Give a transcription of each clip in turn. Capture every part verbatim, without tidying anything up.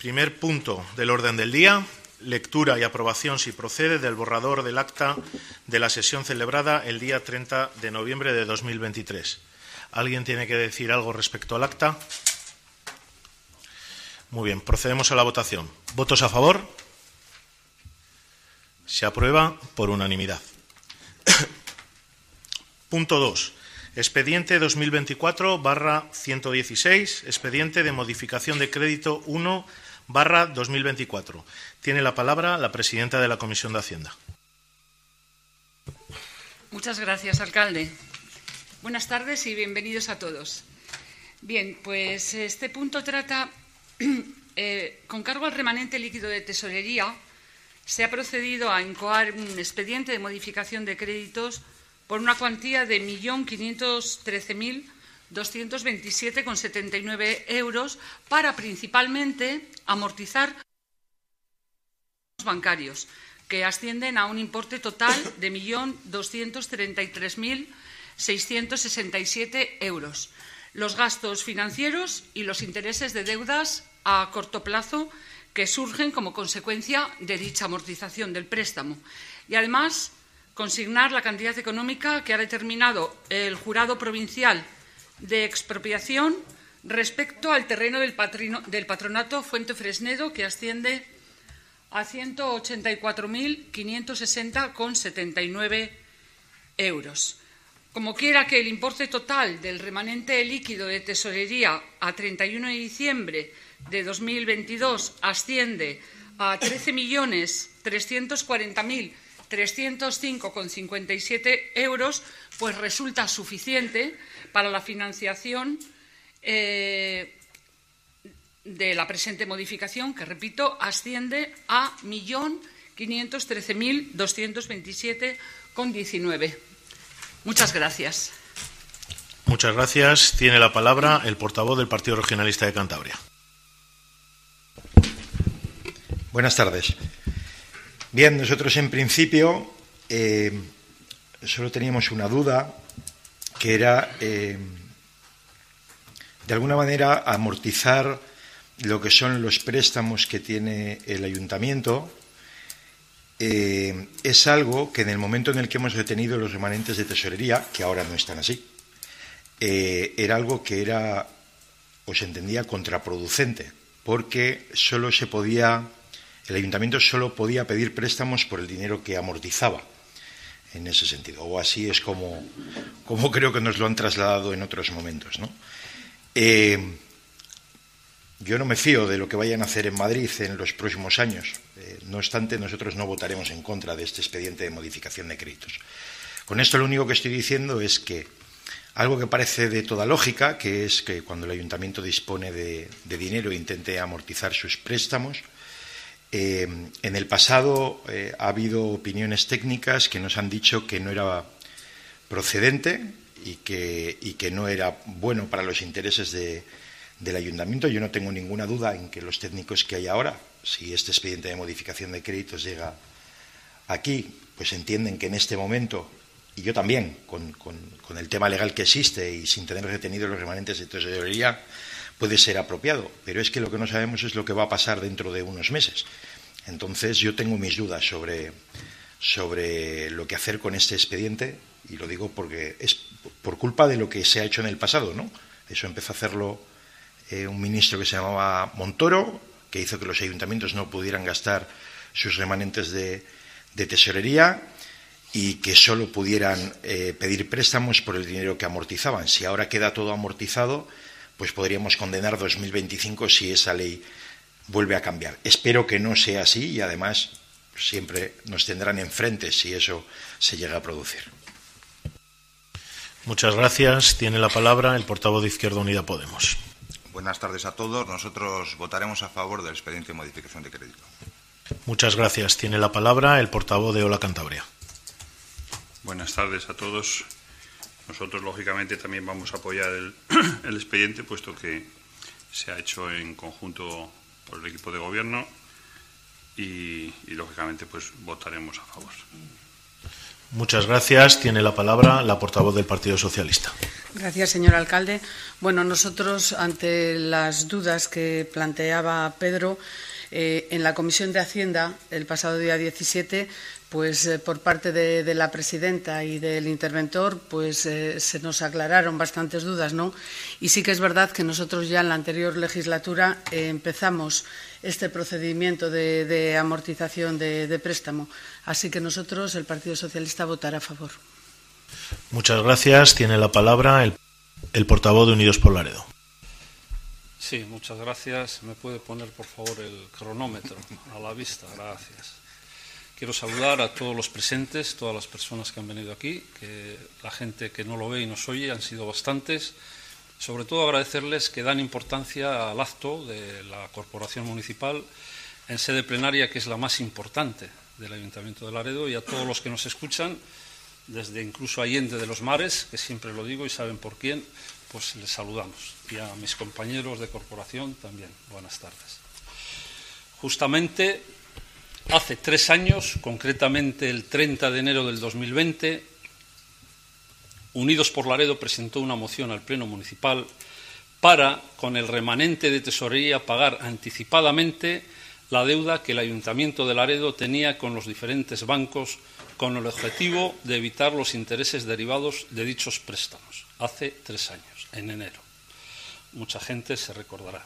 Primer punto del orden del día, lectura y aprobación, si procede, del borrador del acta de la sesión celebrada el día treinta de noviembre de dos mil veintitrés. ¿Alguien tiene que decir algo respecto al acta? Muy bien, procedemos a la votación. ¿Votos a favor? Se aprueba por unanimidad. Punto dos. Expediente dos mil veinticuatro barra ciento dieciséis, expediente de modificación de crédito uno barra dos mil veinticuatro. Tiene la palabra la presidenta de la Comisión de Hacienda. Muchas gracias, alcalde. Buenas tardes y bienvenidos a todos. Bien, pues este punto trata, eh, con cargo al remanente líquido de tesorería, se ha procedido a incoar un expediente de modificación de créditos por una cuantía de un millón quinientos trece mil doscientos veintisiete coma setenta y nueve euros para principalmente amortizar los bancarios, que ascienden a un importe total de un millón doscientos treinta y tres mil seiscientos sesenta y siete euros. Los gastos financieros y los intereses de deudas a corto plazo que surgen como consecuencia de dicha amortización del préstamo. Y además, consignar la cantidad económica que ha determinado el Jurado Provincial de Expropiación respecto al terreno del, patrino, del patronato Fuente Fresnedo, que asciende a ciento ochenta y cuatro mil quinientos sesenta coma setenta y nueve euros. Como quiera que el importe total del remanente líquido de tesorería a treinta y uno de diciembre de dos mil veintidós asciende a trece millones trescientos cuarenta mil trescientos cinco coma cincuenta y siete euros, pues resulta suficiente para la financiación eh, de la presente modificación, que, repito, asciende a un millón quinientos trece mil doscientos veintisiete coma diecinueve. Muchas gracias. Muchas gracias. Tiene la palabra el portavoz del Partido Regionalista de Cantabria. Buenas tardes. Bien, nosotros en principio eh, solo teníamos una duda, que era eh, de alguna manera amortizar lo que son los préstamos que tiene el ayuntamiento. Eh, es algo que en el momento en el que hemos detenido los remanentes de tesorería, que ahora no están así, eh, era algo que era, o se entendía, contraproducente, porque solo se podía... El ayuntamiento solo podía pedir préstamos por el dinero que amortizaba, en ese sentido. O así es como, como creo que nos lo han trasladado en otros momentos, ¿no? Eh, yo no me fío de lo que vayan a hacer en Madrid en los próximos años. Eh, no obstante, nosotros no votaremos en contra de este expediente de modificación de créditos. Con esto lo único que estoy diciendo es que algo que parece de toda lógica, que es que cuando el ayuntamiento dispone de, de dinero e intente amortizar sus préstamos, Eh, en el pasado eh, ha habido opiniones técnicas que nos han dicho que no era procedente y que, y que no era bueno para los intereses de, del ayuntamiento. Yo no tengo ninguna duda en que los técnicos que hay ahora, si este expediente de modificación de créditos llega aquí, pues entienden que en este momento, y yo también, con, con, con el tema legal que existe y sin tener retenidos los remanentes de tesorería, puede ser apropiado, pero es que lo que no sabemos es lo que va a pasar dentro de unos meses. Entonces yo tengo mis dudas sobre, sobre lo que hacer con este expediente, y lo digo porque es por culpa de lo que se ha hecho en el pasado, ¿no? Eso empezó a hacerlo eh, un ministro que se llamaba Montoro, que hizo que los ayuntamientos no pudieran gastar sus remanentes de, de tesorería y que solo pudieran eh, pedir préstamos por el dinero que amortizaban. Si ahora queda todo amortizado, pues podríamos condenar dos mil veinticinco si esa ley vuelve a cambiar. Espero que no sea así y, además, siempre nos tendrán enfrente si eso se llega a producir. Muchas gracias. Tiene la palabra el portavoz de Izquierda Unida Podemos. Buenas tardes a todos. Nosotros votaremos a favor del expediente de modificación de crédito. Muchas gracias. Tiene la palabra el portavoz de Hola Cantabria. Buenas tardes a todos. Nosotros, lógicamente, también vamos a apoyar el, el expediente, puesto que se ha hecho en conjunto por el equipo de gobierno y, y lógicamente, pues votaremos a favor. Muchas gracias. Tiene la palabra la portavoz del Partido Socialista. Gracias, señor alcalde. Bueno, nosotros, ante las dudas que planteaba Pedro, eh, en la Comisión de Hacienda, el pasado día diecisiete, pues eh, por parte de, de la presidenta y del interventor, pues eh, se nos aclararon bastantes dudas, ¿no? Y sí que es verdad que nosotros ya en la anterior legislatura eh, empezamos este procedimiento de, de amortización de, de préstamo. Así que nosotros, el Partido Socialista, votará a favor. Muchas gracias. Tiene la palabra el, el portavoz de Unidos por Laredo. Sí, muchas gracias. ¿Me puede poner, por favor, el cronómetro a la vista? Gracias. Quiero saludar a todos los presentes, todas las personas que han venido aquí, que la gente que no lo ve y nos oye han sido bastantes. Sobre todo agradecerles que dan importancia al acto de la Corporación Municipal en sede plenaria, que es la más importante del Ayuntamiento de Laredo, y a todos los que nos escuchan, desde incluso Allende de los Mares, que siempre lo digo y saben por quién, pues les saludamos. Y a mis compañeros de corporación también. Buenas tardes. Justamente hace tres años, concretamente el treinta de enero del dos mil veinte, Unidos por Laredo presentó una moción al Pleno Municipal para, con el remanente de tesorería, pagar anticipadamente la deuda que el Ayuntamiento de Laredo tenía con los diferentes bancos, con el objetivo de evitar los intereses derivados de dichos préstamos. Hace tres años, en enero. Mucha gente se recordará.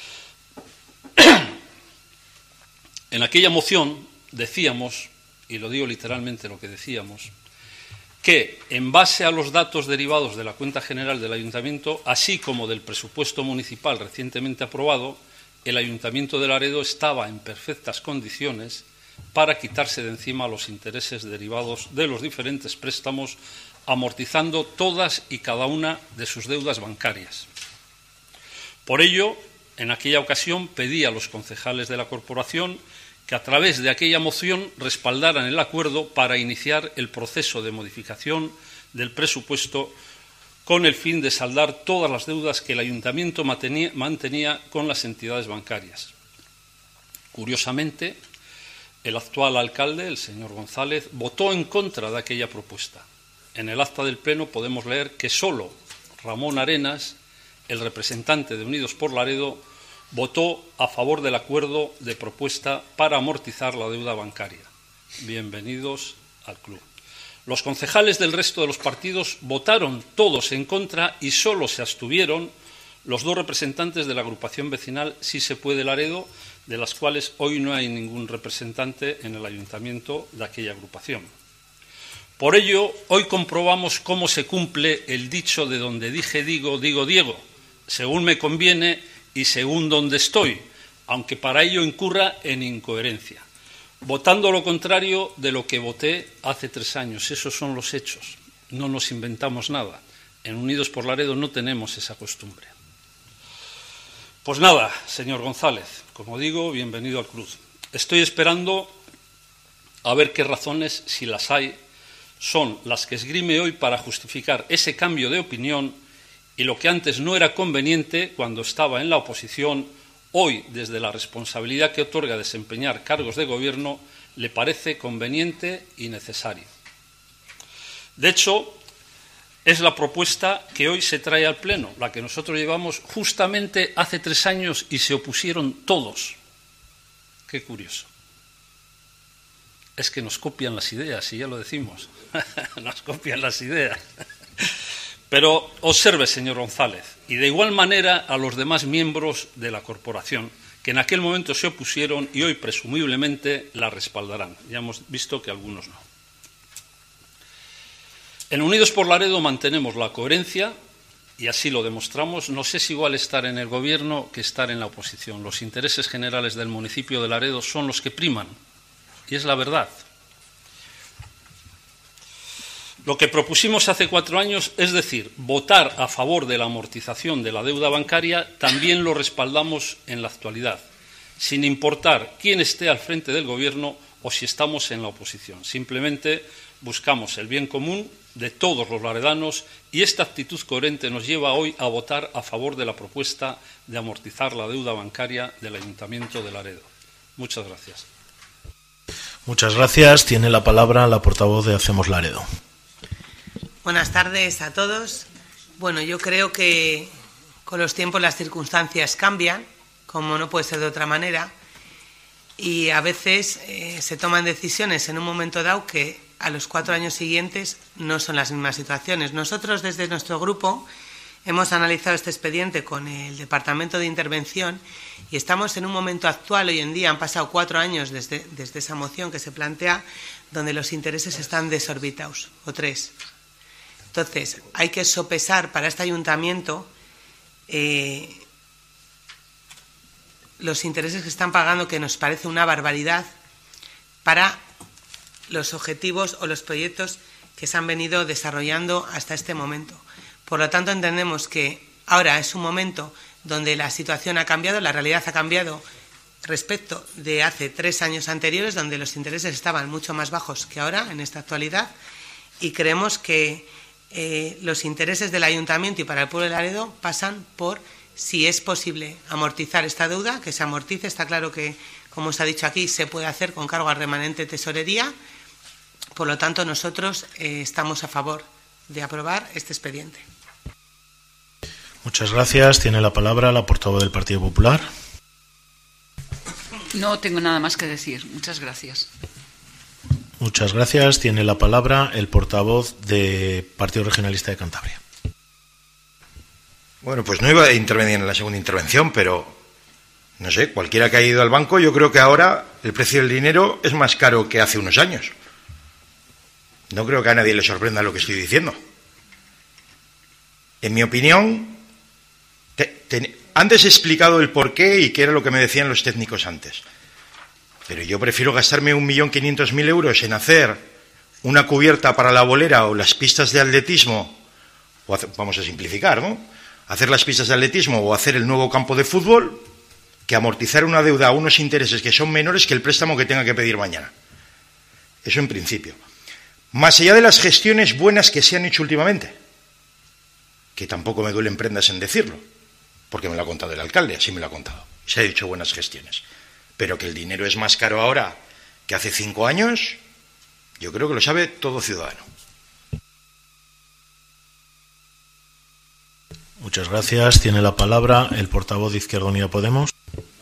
En aquella moción decíamos, y lo digo literalmente lo que decíamos, que en base a los datos derivados de la cuenta general del Ayuntamiento, así como del presupuesto municipal recientemente aprobado, el Ayuntamiento de Laredo estaba en perfectas condiciones para quitarse de encima los intereses derivados de los diferentes préstamos, amortizando todas y cada una de sus deudas bancarias. Por ello, en aquella ocasión pedí a los concejales de la corporación que a través de aquella moción respaldaran el acuerdo para iniciar el proceso de modificación del presupuesto con el fin de saldar todas las deudas que el Ayuntamiento mantenía con las entidades bancarias. Curiosamente, el actual alcalde, el señor González, votó en contra de aquella propuesta. En el acta del Pleno podemos leer que solo Ramón Arenas, el representante de Unidos por Laredo, votó a favor del acuerdo de propuesta para amortizar la deuda bancaria. Bienvenidos al club. Los concejales del resto de los partidos votaron todos en contra y solo se abstuvieron los dos representantes de la agrupación vecinal Sí se puede Laredo, de las cuales hoy no hay ningún representante en el ayuntamiento de aquella agrupación. Por ello, hoy comprobamos cómo se cumple el dicho de donde dije digo, digo Diego, según me conviene y según donde estoy, aunque para ello incurra en incoherencia, votando lo contrario de lo que voté hace tres años. Esos son los hechos, no nos inventamos nada. En Unidos por Laredo no tenemos esa costumbre. Pues nada, señor González, como digo, bienvenido al club. Estoy esperando a ver qué razones, si las hay, son las que esgrime hoy para justificar ese cambio de opinión, y lo que antes no era conveniente cuando estaba en la oposición, hoy, desde la responsabilidad que otorga desempeñar cargos de gobierno, le parece conveniente y necesario. De hecho, es la propuesta que hoy se trae al Pleno, la que nosotros llevamos justamente hace tres años y se opusieron todos. Qué curioso. Es que nos copian las ideas, y ya lo decimos. Nos copian las ideas. Pero observe, señor González, y de igual manera a los demás miembros de la corporación, que en aquel momento se opusieron y hoy presumiblemente la respaldarán. Ya hemos visto que algunos no. En Unidos por Laredo mantenemos la coherencia y así lo demostramos. Nos es igual estar en el gobierno que estar en la oposición. Los intereses generales del municipio de Laredo son los que priman, y es la verdad. Lo que propusimos hace cuatro años, es decir, votar a favor de la amortización de la deuda bancaria, también lo respaldamos en la actualidad, sin importar quién esté al frente del gobierno o si estamos en la oposición. Simplemente buscamos el bien común de todos los laredanos y esta actitud coherente nos lleva hoy a votar a favor de la propuesta de amortizar la deuda bancaria del Ayuntamiento de Laredo. Muchas gracias. Muchas gracias. Tiene la palabra la portavoz de Hacemos Laredo. Buenas tardes a todos. Bueno, yo creo que con los tiempos las circunstancias cambian, como no puede ser de otra manera, y a veces eh, se toman decisiones en un momento dado que a los cuatro años siguientes no son las mismas situaciones. Nosotros, desde nuestro grupo, hemos analizado este expediente con el Departamento de Intervención y estamos en un momento actual, hoy en día, han pasado cuatro años desde, desde esa moción que se plantea, donde los intereses están desorbitados, o tres. Entonces, hay que sopesar para este ayuntamiento eh, los intereses que están pagando, que nos parece una barbaridad, para los objetivos o los proyectos que se han venido desarrollando hasta este momento. Por lo tanto, entendemos que ahora es un momento donde la situación ha cambiado, la realidad ha cambiado respecto de hace tres años anteriores, donde los intereses estaban mucho más bajos que ahora, en esta actualidad, y creemos que eh, los intereses del ayuntamiento y para el pueblo de Laredo pasan por si es posible amortizar esta deuda, que se amortice. Está claro que, como se ha dicho aquí, se puede hacer con cargo al remanente de tesorería. Por lo tanto, nosotros eh, estamos a favor de aprobar este expediente. Muchas gracias. Tiene la palabra la portavoz del Partido Popular. No tengo nada más que decir. Muchas gracias. Muchas gracias. Tiene la palabra el portavoz del Partido Regionalista de Cantabria. Bueno, pues no iba a intervenir en la segunda intervención, pero no sé, cualquiera que haya ido al banco, yo creo que ahora el precio del dinero es más caro que hace unos años. No creo que a nadie le sorprenda lo que estoy diciendo. En mi opinión, te, te, antes he explicado el porqué y qué era lo que me decían los técnicos antes. Pero yo prefiero gastarme un millón quinientos mil euros en hacer una cubierta para la bolera o las pistas de atletismo, o hacer, vamos a simplificar, ¿no? Hacer las pistas de atletismo o hacer el nuevo campo de fútbol, que amortizar una deuda a unos intereses que son menores que el préstamo que tenga que pedir mañana. Eso en principio. Más allá de las gestiones buenas que se han hecho últimamente, que tampoco me duelen prendas en decirlo, porque me lo ha contado el alcalde, así me lo ha contado. Se han hecho buenas gestiones. Pero que el dinero es más caro ahora que hace cinco años, yo creo que lo sabe todo ciudadano. Muchas gracias. Tiene la palabra el portavoz de Izquierda Unida Podemos.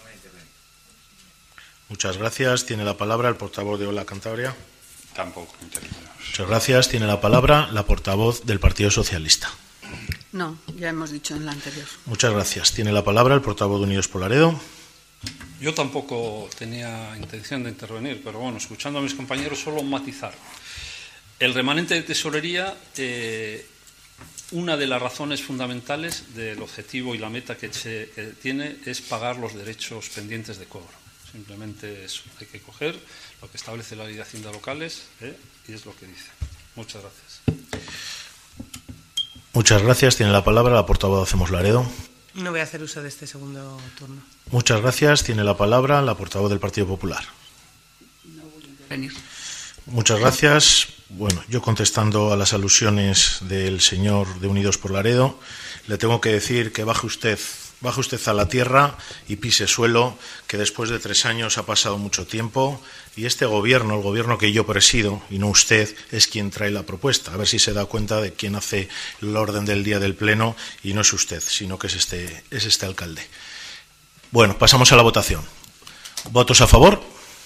Muchas gracias. Tiene la palabra el portavoz de Hola Cantabria. Tampoco intervenimos. Muchas gracias. Tiene la palabra la portavoz del Partido Socialista. No, ya hemos dicho en la anterior. Muchas gracias. Tiene la palabra el portavoz de Unidos por Laredo. Yo tampoco tenía intención de intervenir, pero bueno, escuchando a mis compañeros, solo matizar. El remanente de tesorería, eh, una de las razones fundamentales del objetivo y la meta que, se, que tiene es pagar los derechos pendientes de cobro. Simplemente eso. Hay que coger lo que establece la Ley de Hacienda Locales eh, y es lo que dice. Muchas gracias. Muchas gracias. Tiene la palabra la portavoz de Hacemos Laredo. No voy a hacer uso de este segundo turno. Muchas gracias. Tiene la palabra la portavoz del Partido Popular. Venir. Muchas gracias. Bueno, yo contestando a las alusiones del señor de Unidos por Laredo, le tengo que decir que baje usted, baje usted a la tierra y pise suelo, que después de tres años ha pasado mucho tiempo y este gobierno, el gobierno que yo presido, y no usted, es quien trae la propuesta. A ver si se da cuenta de quién hace el orden del día del Pleno y no es usted, sino que es este, es este alcalde. Bueno, pasamos a la votación. ¿Votos a favor?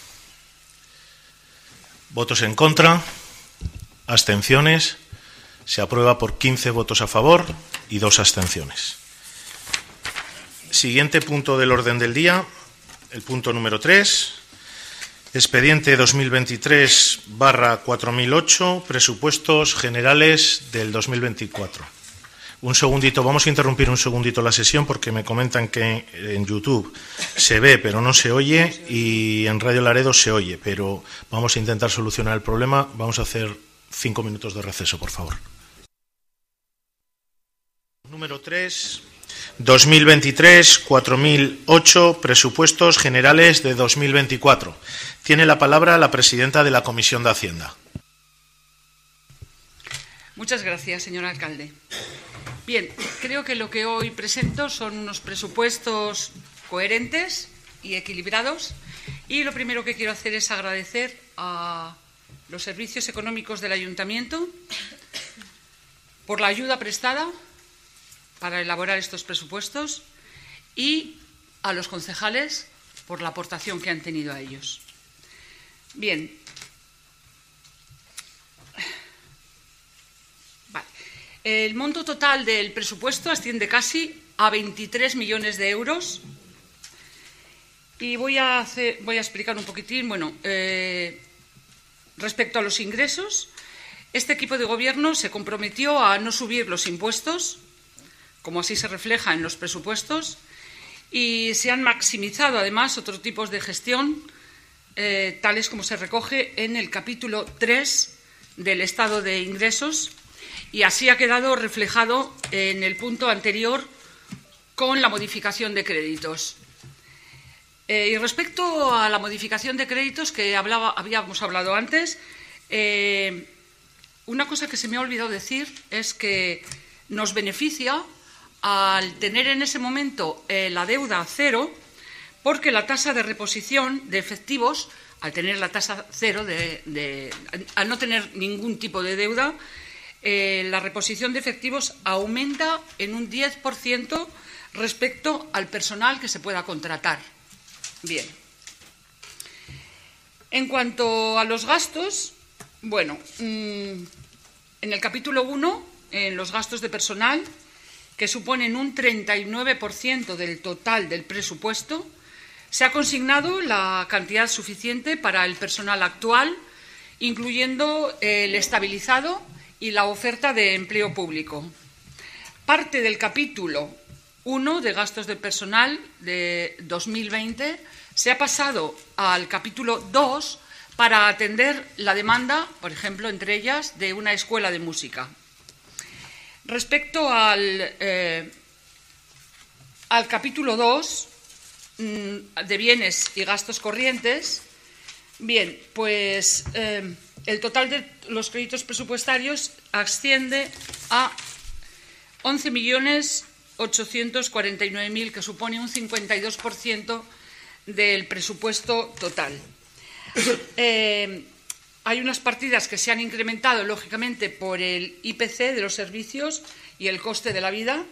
¿Votos en contra? ¿Abstenciones? Se aprueba por quince votos a favor y dos abstenciones. Siguiente punto del orden del día, el punto número tres. Expediente dos mil veintitrés barra cuatro mil ocho, presupuestos generales del dos mil veinticuatro. Un segundito, vamos a interrumpir un segundito la sesión porque me comentan que en YouTube se ve pero no se oye y en Radio Laredo se oye, pero vamos a intentar solucionar el problema. Vamos a hacer cinco minutos de receso, por favor. Número tres, dos mil veintitrés cuatro mil ocho, presupuestos generales de dos mil veinticuatro. Tiene la palabra la presidenta de la Comisión de Hacienda. Muchas gracias, señor alcalde. Bien, creo que lo que hoy presento son unos presupuestos coherentes y equilibrados y lo primero que quiero hacer es agradecer a los servicios económicos del Ayuntamiento por la ayuda prestada para elaborar estos presupuestos y a los concejales por la aportación que han tenido a ellos. Bien. Vale. El monto total del presupuesto asciende casi a veintitrés millones de euros. Y voy a, hacer, voy a explicar un poquitín, bueno, eh, respecto a los ingresos, este equipo de gobierno se comprometió a no subir los impuestos, como así se refleja en los presupuestos, y se han maximizado además otros tipos de gestión, eh, tales como se recoge en el capítulo tres del estado de ingresos, y así ha quedado reflejado en el punto anterior con la modificación de créditos. Eh, y respecto a la modificación de créditos que hablaba, habíamos hablado antes, eh, una cosa que se me ha olvidado decir es que nos beneficia al tener en ese momento eh, la deuda cero, porque la tasa de reposición de efectivos, al tener la tasa cero, de, de, al no tener ningún tipo de deuda, eh, la reposición de efectivos aumenta en un diez por ciento respecto al personal que se pueda contratar. Bien. En cuanto a los gastos, bueno, en el capítulo uno, en los gastos de personal, que suponen un treinta y nueve por ciento del total del presupuesto, se ha consignado la cantidad suficiente para el personal actual, incluyendo el estabilizado y la oferta de empleo público. Parte del capítulo uno de gastos de personal de dos mil veinte se ha pasado al capítulo dos para atender la demanda, por ejemplo, entre ellas, de una escuela de música. Respecto al, eh, al capítulo dos mmm, de bienes y gastos corrientes, bien, pues eh, el total de los créditos presupuestarios asciende a once millones ochocientos cuarenta y nueve mil, que supone un cincuenta y dos por ciento del presupuesto total. Eh, hay unas partidas que se han incrementado, lógicamente, por el I P C de los servicios y el coste de la vida,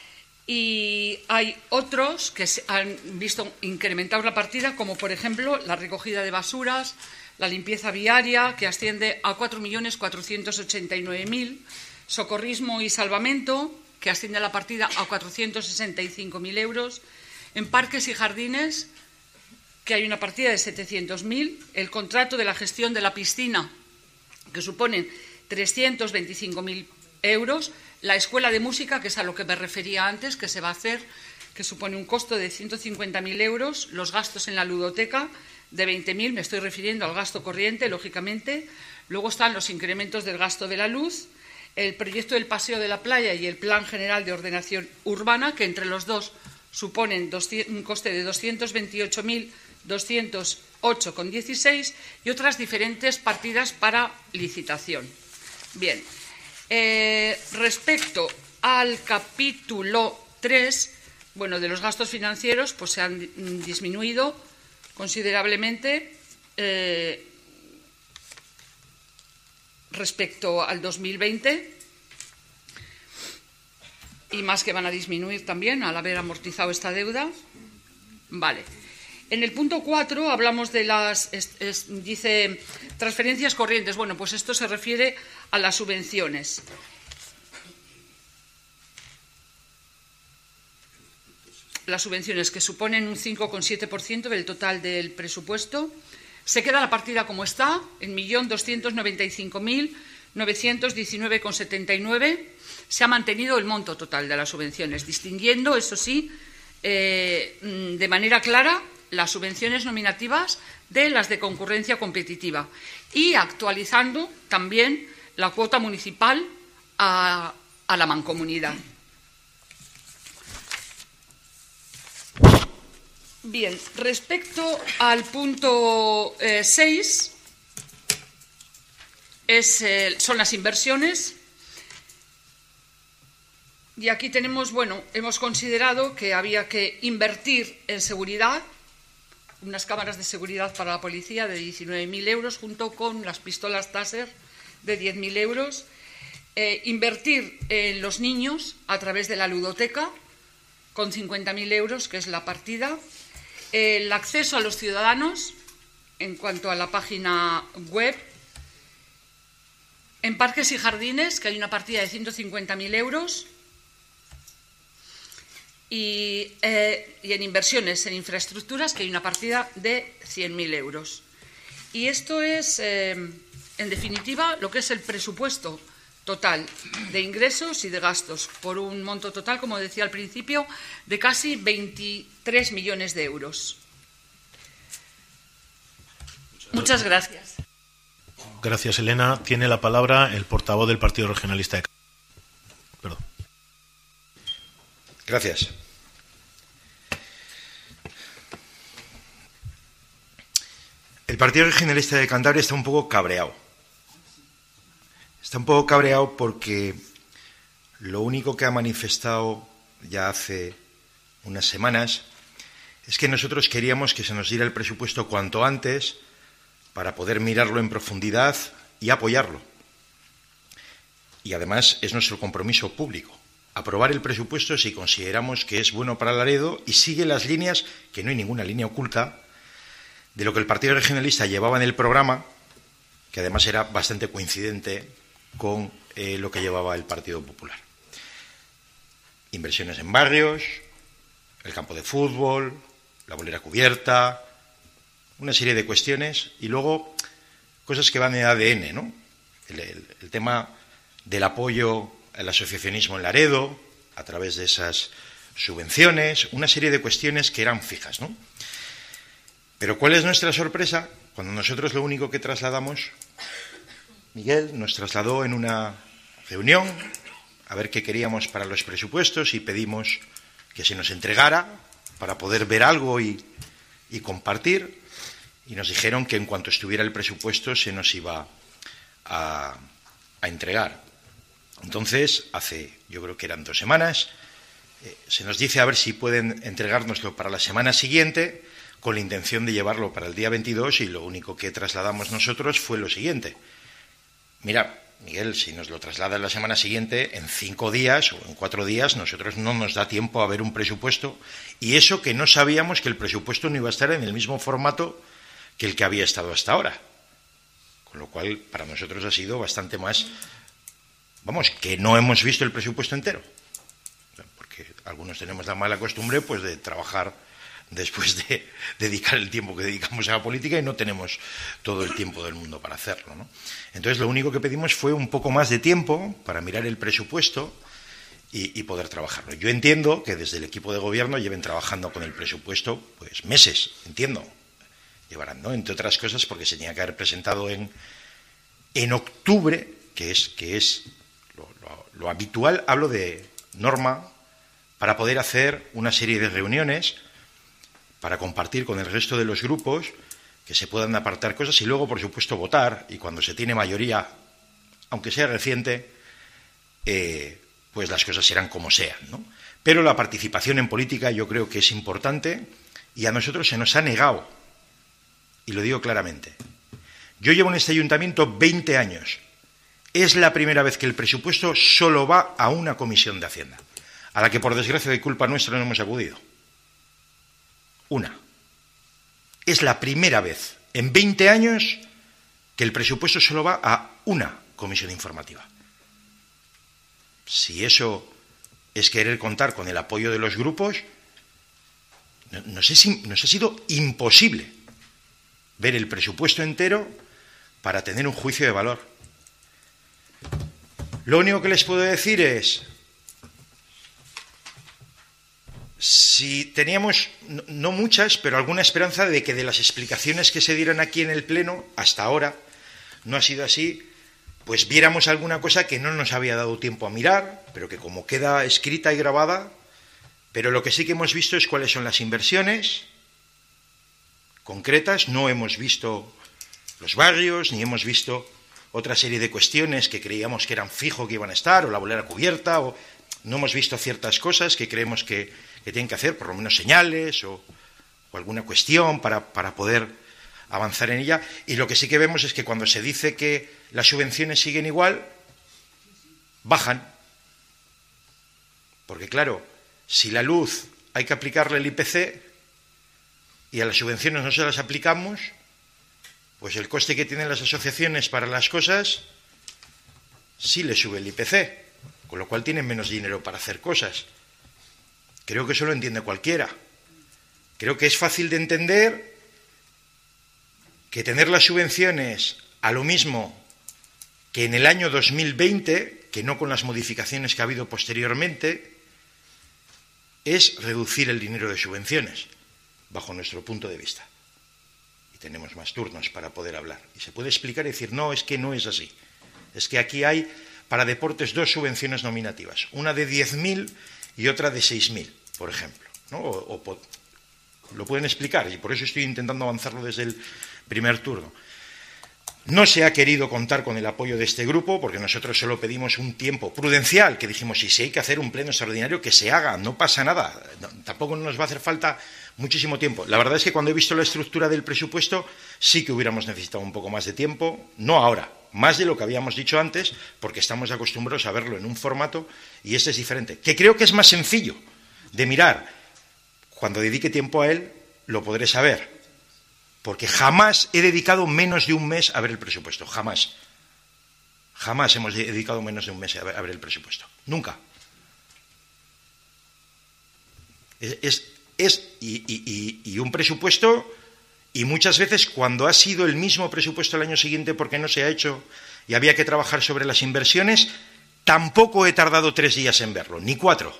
y hay otros que se han visto incrementados la partida, como, por ejemplo, la recogida de basuras, la limpieza viaria, que asciende a cuatro millones cuatrocientos ochenta y nueve mil, socorrismo y salvamento, que asciende a la partida a cuatrocientos sesenta y cinco mil euros, en parques y jardines, que hay una partida de setecientos mil, el contrato de la gestión de la piscina, que supone trescientos veinticinco mil euros, la escuela de música, que es a lo que me refería antes, que se va a hacer, que supone un costo de ciento cincuenta mil euros, los gastos en la ludoteca de veinte mil, me estoy refiriendo al gasto corriente, lógicamente, luego están los incrementos del gasto de la luz, el proyecto del Paseo de la Playa y el Plan General de Ordenación Urbana, que entre los dos suponen un coste de doscientos veintiocho mil doscientos ocho coma dieciséis y otras diferentes partidas para licitación. Bien, eh, respecto al capítulo tres, bueno, de los gastos financieros, pues se han disminuido considerablemente eh, respecto al dos mil veinte, y más que van a disminuir también al haber amortizado esta deuda. Vale. En el punto cuatro hablamos de las, es, es, dice, transferencias corrientes. Bueno, pues esto se refiere a las subvenciones. Las subvenciones, que suponen un cinco coma siete por ciento del total del presupuesto. Se queda la partida como está, en un millón doscientos noventa y cinco mil novecientos diecinueve coma setenta y nueve. Se ha mantenido el monto total de las subvenciones, distinguiendo, eso sí, eh, de manera clara, las subvenciones nominativas de las de concurrencia competitiva y actualizando también la cuota municipal a, a la mancomunidad. Bien, respecto al punto eh, seis, es, eh, son las inversiones. Y aquí tenemos, bueno, hemos considerado que había que invertir en seguridad unas cámaras de seguridad para la policía de diecinueve mil euros, junto con las pistolas Taser de diez mil euros. Eh, invertir en los niños a través de la ludoteca, con cincuenta mil euros, que es la partida. Eh, el acceso a los ciudadanos, en cuanto a la página web. En parques y jardines, que hay una partida de ciento cincuenta mil euros. Y, eh, y en inversiones en infraestructuras, que hay una partida de cien mil euros. Y esto es, eh, en definitiva, lo que es el presupuesto total de ingresos y de gastos, por un monto total, como decía al principio, de casi veintitrés millones de euros. Muchas gracias. Gracias, Elena. Tiene la palabra el portavoz del Partido Regionalista de Cantabria. Perdón. Gracias. El Partido Regionalista de Cantabria está un poco cabreado. Está un poco cabreado porque lo único que ha manifestado ya hace unas semanas es que nosotros queríamos que se nos diera el presupuesto cuanto antes para poder mirarlo en profundidad y apoyarlo. Y además es nuestro compromiso público, aprobar el presupuesto si consideramos que es bueno para Laredo y sigue las líneas, que no hay ninguna línea oculta, de lo que el Partido Regionalista llevaba en el programa, que además era bastante coincidente con eh, lo que llevaba el Partido Popular. Inversiones en barrios, el campo de fútbol, la bolera cubierta, una serie de cuestiones y luego cosas que van en A D N, ¿no? El, el, el tema del apoyo al asociacionismo en Laredo, a través de esas subvenciones, una serie de cuestiones que eran fijas, ¿no? Pero ¿cuál es nuestra sorpresa? Cuando nosotros lo único que trasladamos, Miguel nos trasladó en una reunión a ver qué queríamos para los presupuestos y pedimos que se nos entregara para poder ver algo y, y compartir, y nos dijeron que en cuanto estuviera el presupuesto se nos iba a, a entregar. Entonces, hace, yo creo que eran dos semanas, eh, se nos dice a ver si pueden entregárnoslo para la semana siguiente, con la intención de llevarlo para el día veintidós, y lo único que trasladamos nosotros fue lo siguiente. Mira, Miguel, si nos lo trasladas la semana siguiente, en cinco días o en cuatro días, nosotros no nos da tiempo a ver un presupuesto, y eso que no sabíamos que el presupuesto no iba a estar en el mismo formato que el que había estado hasta ahora. Con lo cual, para nosotros ha sido bastante más, vamos, que no hemos visto el presupuesto entero. Porque algunos tenemos la mala costumbre, pues, de trabajar después de dedicar el tiempo que dedicamos a la política y no tenemos todo el tiempo del mundo para hacerlo, ¿no? Entonces, lo único que pedimos fue un poco más de tiempo para mirar el presupuesto y, y poder trabajarlo. Yo entiendo que desde el equipo de gobierno lleven trabajando con el presupuesto pues meses, entiendo. Llevarán, ¿no? Entre otras cosas porque se tenía que haber presentado en, en octubre, que es, que es lo, lo, lo habitual, hablo de norma, para poder hacer una serie de reuniones para compartir con el resto de los grupos, que se puedan apartar cosas y luego, por supuesto, votar. Y cuando se tiene mayoría, aunque sea reciente, eh, pues las cosas serán como sean, ¿no? Pero la participación en política yo creo que es importante y a nosotros se nos ha negado, y lo digo claramente. Yo llevo en este ayuntamiento veinte años. Es la primera vez que el presupuesto solo va a una comisión de Hacienda, a la que, por desgracia de culpa nuestra, no hemos acudido. Una. Es la primera vez en veinte años que el presupuesto solo va a una comisión informativa. Si eso es querer contar con el apoyo de los grupos, no, no sé si nos ha sido imposible ver el presupuesto entero para tener un juicio de valor. Lo único que les puedo decir es, si teníamos, no muchas, pero alguna esperanza de que de las explicaciones que se dieran aquí en el Pleno, hasta ahora no ha sido así, pues viéramos alguna cosa que no nos había dado tiempo a mirar, pero que como queda escrita y grabada, pero lo que sí que hemos visto es cuáles son las inversiones concretas. No hemos visto los barrios, ni hemos visto otra serie de cuestiones que creíamos que eran fijo que iban a estar, o la bolera cubierta, o no hemos visto ciertas cosas que creemos que, que tienen que hacer, por lo menos señales o, o alguna cuestión para, para poder avanzar en ella. Y lo que sí que vemos es que cuando se dice que las subvenciones siguen igual, bajan. Porque claro, si la luz hay que aplicarle el I P C y a las subvenciones no se las aplicamos, pues el coste que tienen las asociaciones para las cosas sí le sube el I P C, con lo cual tienen menos dinero para hacer cosas. Creo que eso lo entiende cualquiera. Creo que es fácil de entender que tener las subvenciones a lo mismo que en el año dos mil veinte, que no con las modificaciones que ha habido posteriormente, es reducir el dinero de subvenciones, bajo nuestro punto de vista. Y tenemos más turnos para poder hablar. Y se puede explicar y decir, no, es que no es así. Es que aquí hay para deportes dos subvenciones nominativas, una de diez mil y otra de seis mil, por ejemplo, ¿no? O, o, lo pueden explicar, y por eso estoy intentando avanzarlo desde el primer turno. No se ha querido contar con el apoyo de este grupo, porque nosotros solo pedimos un tiempo prudencial, que dijimos, si hay que hacer un pleno extraordinario, que se haga, no pasa nada, no, tampoco nos va a hacer falta muchísimo tiempo. La verdad es que cuando he visto la estructura del presupuesto, sí que hubiéramos necesitado un poco más de tiempo, no ahora, más de lo que habíamos dicho antes, porque estamos acostumbrados a verlo en un formato, y este es diferente, que creo que es más sencillo de mirar. Cuando dedique tiempo a él, lo podré saber. Porque jamás he dedicado menos de un mes a ver el presupuesto, jamás. Jamás hemos dedicado menos de un mes a ver, a ver el presupuesto, nunca. Es, es, es y, y, y, y un presupuesto, y muchas veces cuando ha sido el mismo presupuesto el año siguiente porque no se ha hecho y había que trabajar sobre las inversiones, tampoco he tardado tres días en verlo, ni cuatro.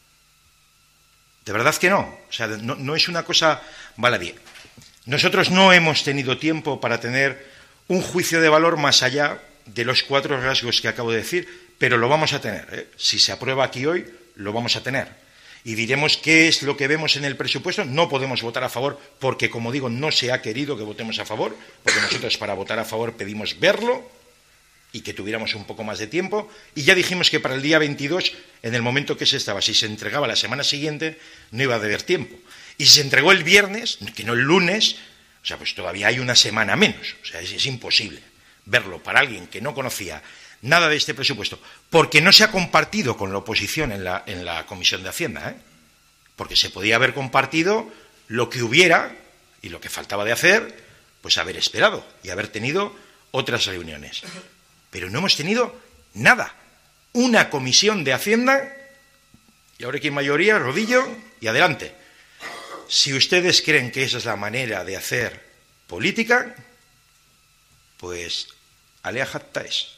De verdad que no, o sea, no, no es una cosa baladí. Nosotros no hemos tenido tiempo para tener un juicio de valor más allá de los cuatro rasgos que acabo de decir, pero lo vamos a tener, ¿eh? Si se aprueba aquí hoy, lo vamos a tener. Y diremos qué es lo que vemos en el presupuesto. No podemos votar a favor porque, como digo, no se ha querido que votemos a favor, porque nosotros para votar a favor pedimos verlo y que tuviéramos un poco más de tiempo. Y ya dijimos que para el día veintidós, en el momento que se estaba, si se entregaba la semana siguiente, no iba a haber tiempo. Y si se entregó el viernes, que no el lunes, o sea, pues todavía hay una semana menos. O sea, es, es imposible verlo para alguien que no conocía nada de este presupuesto, porque no se ha compartido con la oposición en la, en la Comisión de Hacienda, ¿eh? Porque se podía haber compartido lo que hubiera y lo que faltaba de hacer, pues haber esperado y haber tenido otras reuniones. Pero no hemos tenido nada. Una Comisión de Hacienda, y ahora aquí en mayoría, rodillo y adelante. Si ustedes creen que esa es la manera de hacer política, pues alea jacta es.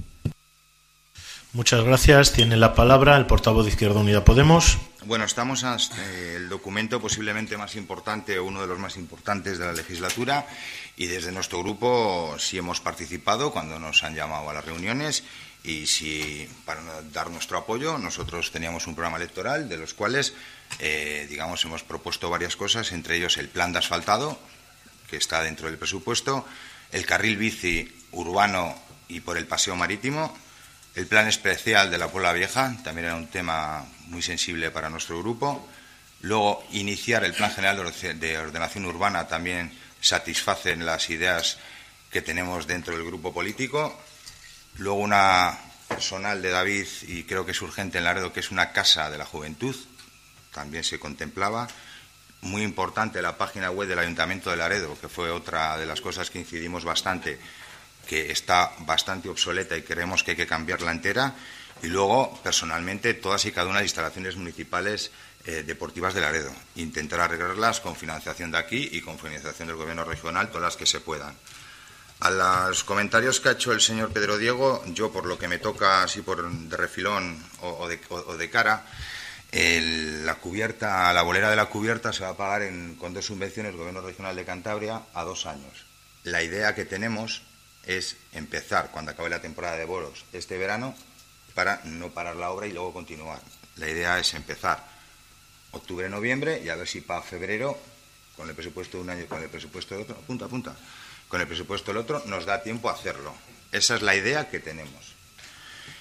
Muchas gracias. Tiene la palabra el portavoz de Izquierda Unida Podemos. Bueno, estamos ante eh, el documento posiblemente más importante o uno de los más importantes de la legislatura, y desde nuestro grupo sí hemos participado cuando nos han llamado a las reuniones, y sí, para dar nuestro apoyo, nosotros teníamos un programa electoral de los cuales, eh, digamos, hemos propuesto varias cosas, entre ellos el plan de asfaltado, que está dentro del presupuesto, el carril bici urbano y por el paseo marítimo, el plan especial de la Puebla Vieja, también era un tema muy sensible para nuestro grupo. Luego, iniciar el plan general de ordenación urbana también satisfacen las ideas que tenemos dentro del grupo político. Luego, una personal de David, y creo que es urgente en Laredo, que es una casa de la juventud, también se contemplaba. Muy importante la página web del Ayuntamiento de Laredo, que fue otra de las cosas que incidimos bastante, que está bastante obsoleta y creemos que hay que cambiarla entera. Y luego, personalmente, todas y cada una de las instalaciones municipales eh, deportivas de Laredo. Intentar arreglarlas con financiación de aquí y con financiación del Gobierno regional, todas las que se puedan. A los comentarios que ha hecho el señor Pedro Diego, yo, por lo que me toca así por de refilón o, o, de, o, o de cara, el, la cubierta, la bolera de la cubierta se va a pagar en, con dos subvenciones del Gobierno regional de Cantabria a dos años. La idea que tenemos es empezar, cuando acabe la temporada de bolos este verano, para no parar la obra y luego continuar. La idea es empezar octubre-noviembre y a ver si para febrero, con el presupuesto de un año y con el presupuesto del otro, punta a punta, con el presupuesto del otro, nos da tiempo a hacerlo. Esa es la idea que tenemos.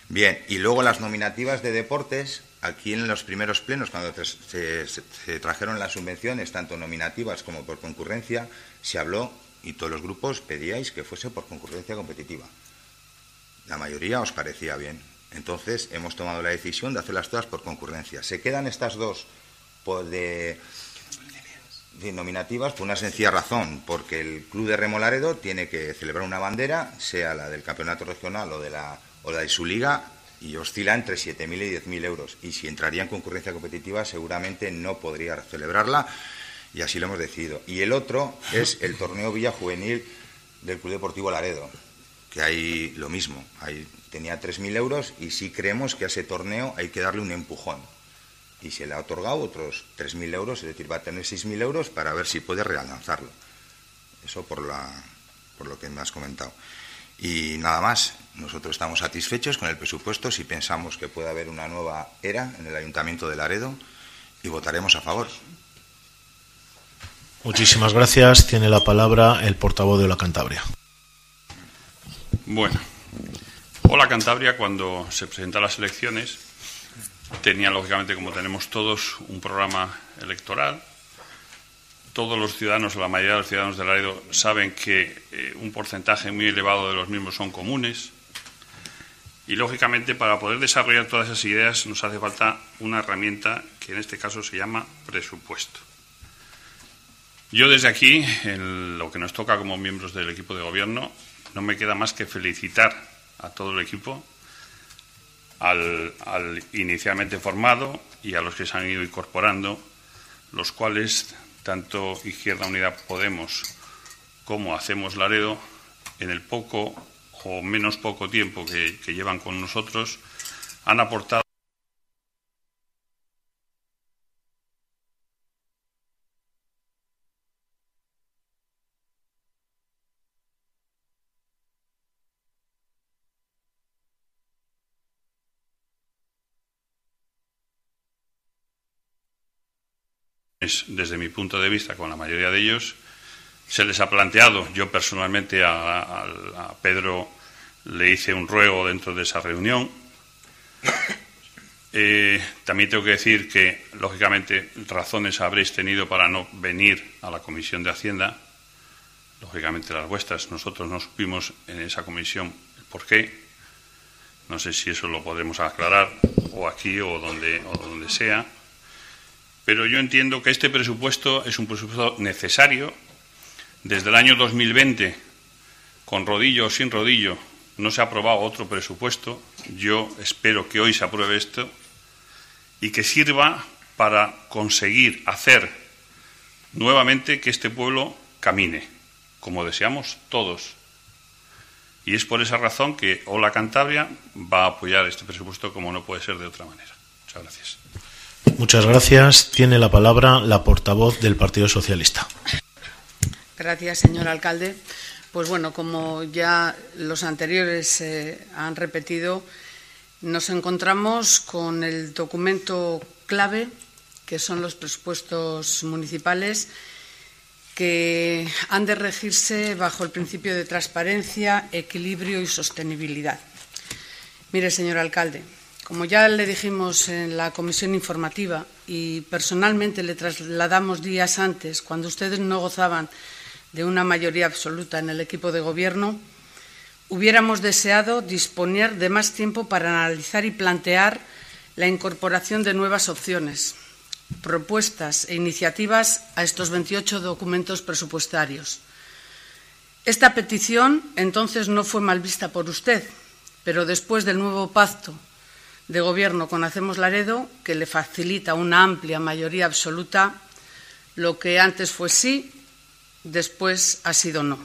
Bien, y luego las nominativas de deportes, aquí en los primeros plenos, cuando se, se, se trajeron las subvenciones, tanto nominativas como por concurrencia, se habló y todos los grupos pedíais que fuese por concurrencia competitiva. La mayoría os parecía bien. Entonces hemos tomado la decisión de hacerlas todas por concurrencia. Se quedan estas dos por de, de nominativas por una sencilla razón, porque el Club de Remo Laredo tiene que celebrar una bandera, sea la del campeonato regional o de la o la de su liga, y oscila entre siete mil y diez mil euros. Y si entraría en concurrencia competitiva, seguramente no podría celebrarla, y así lo hemos decidido. Y el otro es el torneo Villa Juvenil del Club Deportivo Laredo, que hay lo mismo, hay, tenía tres mil euros, y sí creemos que a ese torneo hay que darle un empujón. Y se le ha otorgado otros tres mil euros, es decir, va a tener seis mil euros para ver si puede relanzarlo. Eso por, la, por lo que me has comentado. Y nada más, nosotros estamos satisfechos con el presupuesto, si pensamos que puede haber una nueva era en el Ayuntamiento de Laredo, y votaremos a favor. Muchísimas gracias. Tiene la palabra el portavoz de Hola Cantabria. Bueno, Hola Cantabria, cuando se presenta a las elecciones, tenía, lógicamente, como tenemos todos, un programa electoral. Todos los ciudadanos, o la mayoría de los ciudadanos de Laredo, saben que eh, un porcentaje muy elevado de los mismos son comunes. Y, lógicamente, para poder desarrollar todas esas ideas nos hace falta una herramienta que en este caso se llama presupuesto. Yo desde aquí, en lo que nos toca como miembros del equipo de gobierno, no me queda más que felicitar a todo el equipo, al, al inicialmente formado y a los que se han ido incorporando, los cuales, tanto Izquierda Unida Podemos como Hacemos Laredo, en el poco o menos poco tiempo que, que llevan con nosotros, han aportado desde mi punto de vista con la mayoría de ellos. Se les ha planteado, yo personalmente a, a, a Pedro le hice un ruego dentro de esa reunión. Eh, también tengo que decir que, lógicamente, razones habréis tenido para no venir a la Comisión de Hacienda, lógicamente las vuestras. Nosotros no supimos en esa comisión el por qué. No sé si eso lo podremos aclarar o aquí o donde, o donde sea. Pero yo entiendo que este presupuesto es un presupuesto necesario. Desde el año dos mil veinte, con rodillo o sin rodillo, no se ha aprobado otro presupuesto. Yo espero que hoy se apruebe esto y que sirva para conseguir hacer nuevamente que este pueblo camine, como deseamos todos. Y es por esa razón que Hola Cantabria va a apoyar este presupuesto como no puede ser de otra manera. Muchas gracias. Muchas gracias. Tiene la palabra la portavoz del Partido Socialista. Gracias, señor alcalde. Pues bueno, como ya los anteriores eh, han repetido, nos encontramos con el documento clave, que son los presupuestos municipales, que han de regirse bajo el principio de transparencia, equilibrio y sostenibilidad. Mire, señor alcalde, como ya le dijimos en la comisión informativa y personalmente le trasladamos días antes, cuando ustedes no gozaban de una mayoría absoluta en el equipo de gobierno, hubiéramos deseado disponer de más tiempo para analizar y plantear la incorporación de nuevas opciones, propuestas e iniciativas a estos veintiocho documentos presupuestarios. Esta petición entonces no fue mal vista por usted, pero después del nuevo pacto de gobierno con Hacemos Laredo, que le facilita una amplia mayoría absoluta, lo que antes fue sí, después ha sido no.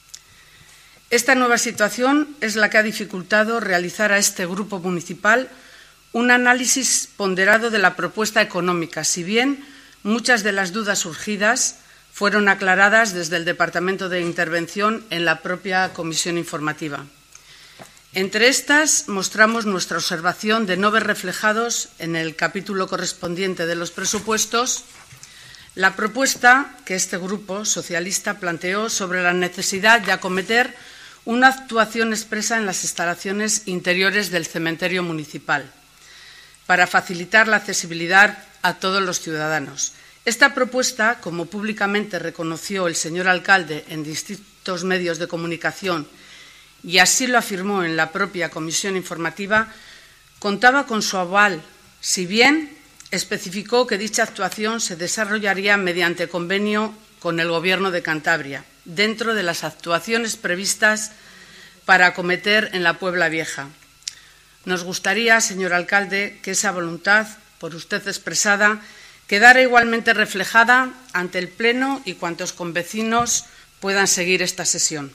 Esta nueva situación es la que ha dificultado realizar a este grupo municipal un análisis ponderado de la propuesta económica, si bien muchas de las dudas surgidas fueron aclaradas desde el Departamento de Intervención en la propia comisión informativa. Entre estas, mostramos nuestra observación de no ver reflejados en el capítulo correspondiente de los presupuestos la propuesta que este grupo socialista planteó sobre la necesidad de acometer una actuación expresa en las instalaciones interiores del cementerio municipal para facilitar la accesibilidad a todos los ciudadanos. Esta propuesta, como públicamente reconoció el señor alcalde en distintos medios de comunicación y así lo afirmó en la propia comisión informativa, contaba con su aval, si bien especificó que dicha actuación se desarrollaría mediante convenio con el Gobierno de Cantabria, dentro de las actuaciones previstas para acometer en la Puebla Vieja. Nos gustaría, señor alcalde, que esa voluntad, por usted expresada, quedara igualmente reflejada ante el Pleno y cuantos convecinos puedan seguir esta sesión.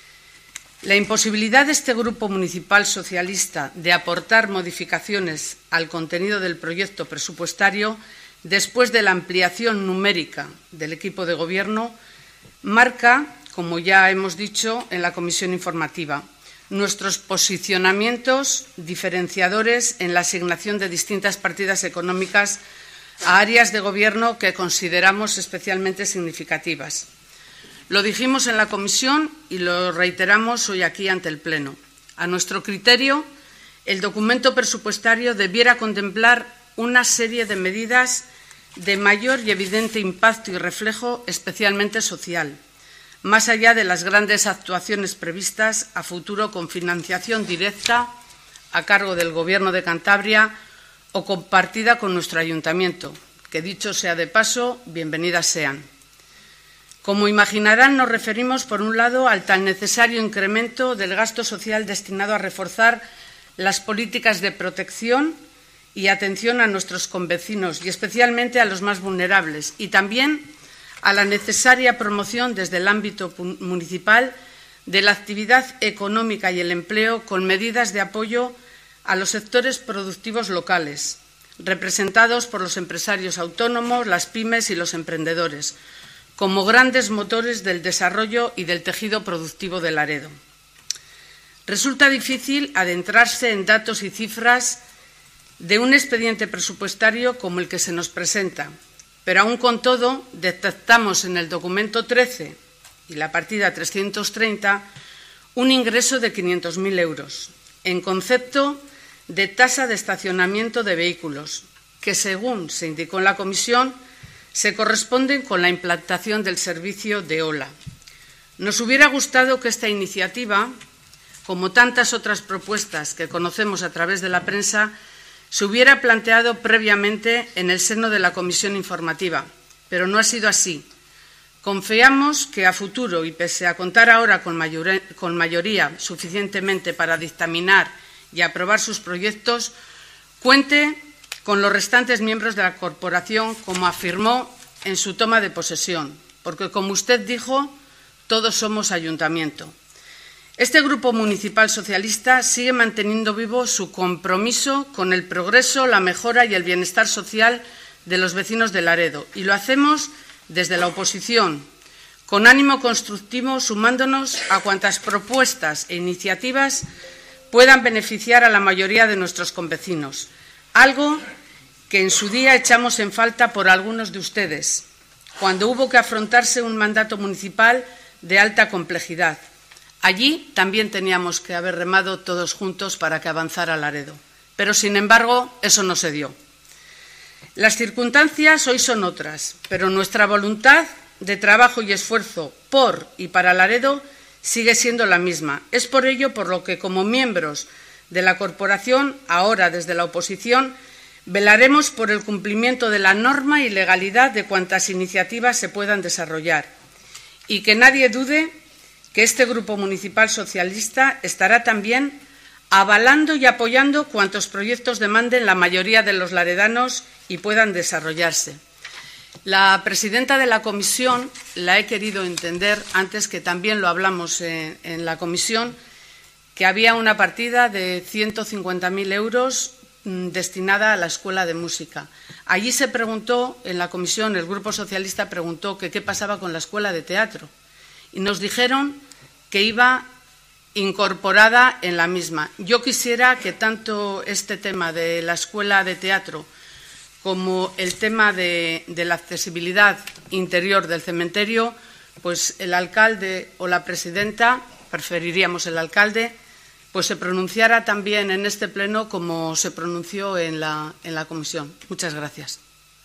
La imposibilidad de este Grupo Municipal Socialista de aportar modificaciones al contenido del proyecto presupuestario después de la ampliación numérica del equipo de Gobierno marca, como ya hemos dicho en la comisión informativa, nuestros posicionamientos diferenciadores en la asignación de distintas partidas económicas a áreas de Gobierno que consideramos especialmente significativas. Lo dijimos en la comisión y lo reiteramos hoy aquí ante el Pleno. A nuestro criterio, el documento presupuestario debiera contemplar una serie de medidas de mayor y evidente impacto y reflejo especialmente social, más allá de las grandes actuaciones previstas a futuro con financiación directa a cargo del Gobierno de Cantabria o compartida con nuestro ayuntamiento, que dicho sea de paso, bienvenidas sean. Como imaginarán, nos referimos, por un lado, al tan necesario incremento del gasto social destinado a reforzar las políticas de protección y atención a nuestros convecinos y especialmente a los más vulnerables, y también a la necesaria promoción desde el ámbito municipal de la actividad económica y el empleo con medidas de apoyo a los sectores productivos locales, representados por los empresarios autónomos, las pymes y los emprendedores, como grandes motores del desarrollo y del tejido productivo de Laredo. Resulta difícil adentrarse en datos y cifras de un expediente presupuestario como el que se nos presenta, pero aún con todo detectamos en el documento trece y la partida trescientos treinta un ingreso de quinientos mil euros en concepto de tasa de estacionamiento de vehículos, que según se indicó en la comisión, se corresponden con la implantación del servicio de Ola. Nos hubiera gustado que esta iniciativa, como tantas otras propuestas que conocemos a través de la prensa, se hubiera planteado previamente en el seno de la comisión informativa, pero no ha sido así. Confiamos que a futuro, y pese a contar ahora con mayoría, con mayoría suficientemente para dictaminar y aprobar sus proyectos, cuente con los restantes miembros de la corporación, como afirmó en su toma de posesión, porque, como usted dijo, todos somos ayuntamiento. Este Grupo Municipal Socialista sigue manteniendo vivo su compromiso con el progreso, la mejora y el bienestar social de los vecinos de Laredo, y lo hacemos desde la oposición, con ánimo constructivo, sumándonos a cuantas propuestas e iniciativas puedan beneficiar a la mayoría de nuestros convecinos, algo que en su día echamos en falta por algunos de ustedes, cuando hubo que afrontarse un mandato municipal de alta complejidad. Allí también teníamos que haber remado todos juntos para que avanzara Laredo, pero, sin embargo, eso no se dio. Las circunstancias hoy son otras, pero nuestra voluntad de trabajo y esfuerzo por y para Laredo sigue siendo la misma. Es por ello por lo que, como miembros de la corporación, ahora desde la oposición, velaremos por el cumplimiento de la norma y legalidad de cuantas iniciativas se puedan desarrollar. Y que nadie dude que este Grupo Municipal Socialista estará también avalando y apoyando cuantos proyectos demanden la mayoría de los laredanos y puedan desarrollarse. La presidenta de la comisión la he querido entender, antes que también lo hablamos en, en la comisión, que había una partida de ciento cincuenta mil euros mmm, destinada a la Escuela de Música. Allí se preguntó, en la comisión, el Grupo Socialista preguntó que qué pasaba con la Escuela de Teatro y nos dijeron que iba incorporada en la misma. Yo quisiera que tanto este tema de la Escuela de Teatro como el tema de, de la accesibilidad interior del cementerio, pues el alcalde o la presidenta preferiríamos el alcalde, pues se pronunciara también en este pleno como se pronunció en la, en la comisión. Muchas gracias.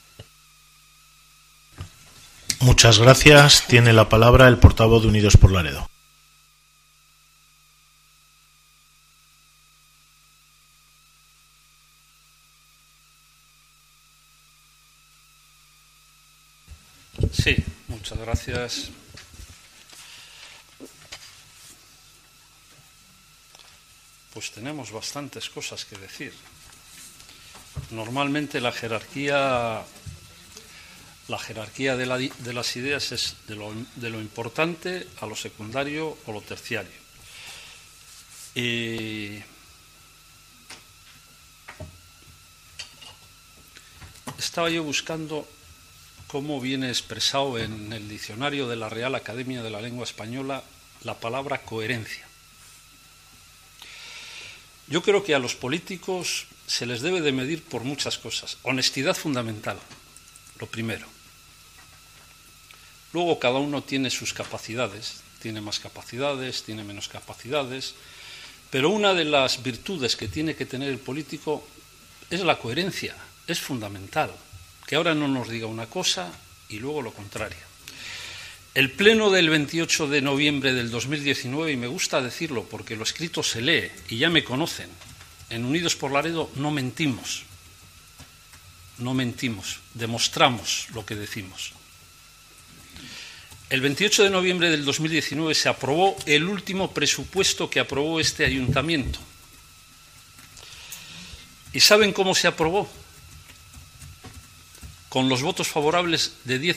Muchas gracias. Tiene la palabra el portavoz de Unidos por Laredo. Sí, muchas gracias. Pues tenemos bastantes cosas que decir. Normalmente la jerarquía, la jerarquía de, la, de las ideas es de lo, de lo importante a lo secundario o lo terciario. Y estaba yo buscando cómo viene expresado en el diccionario de la Real Academia de la Lengua Española la palabra coherencia. Yo creo que a los políticos se les debe de medir por muchas cosas. Honestidad fundamental, lo primero. Luego cada uno tiene sus capacidades, tiene más capacidades, tiene menos capacidades, pero una de las virtudes que tiene que tener el político es la coherencia, es fundamental. Que ahora no nos diga una cosa y luego lo contrario. El pleno del veintiocho de noviembre del dos mil diecinueve, y me gusta decirlo porque lo escrito se lee y ya me conocen, en Unidos por Laredo no mentimos, no mentimos, demostramos lo que decimos. El veintiocho de noviembre del dos mil diecinueve se aprobó el último presupuesto que aprobó este ayuntamiento. ¿Y saben cómo se aprobó? Con los votos favorables de diez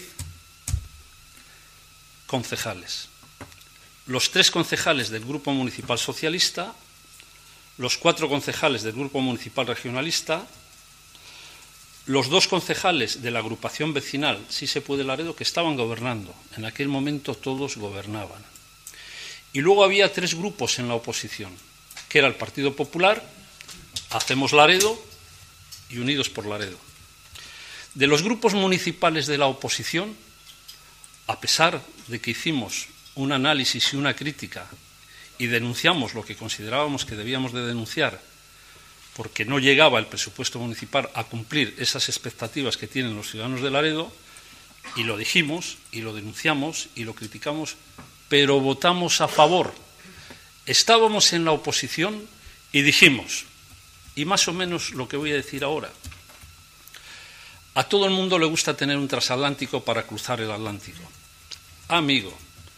concejales. Los tres concejales del Grupo Municipal Socialista, los cuatro concejales del Grupo Municipal Regionalista, los dos concejales de la agrupación vecinal Sí se puede Laredo, que estaban gobernando. En aquel momento todos gobernaban. Y luego había tres grupos en la oposición, que era el Partido Popular, Hacemos Laredo y Unidos por Laredo. De los grupos municipales de la oposición, a pesar de que hicimos un análisis y una crítica y denunciamos lo que considerábamos que debíamos de denunciar, porque no llegaba el presupuesto municipal a cumplir esas expectativas que tienen los ciudadanos de Laredo, y lo dijimos, y lo denunciamos, y lo criticamos, pero votamos a favor. Estábamos en la oposición y dijimos, y más o menos lo que voy a decir ahora, a todo el mundo le gusta tener un transatlántico para cruzar el Atlántico. Amigo,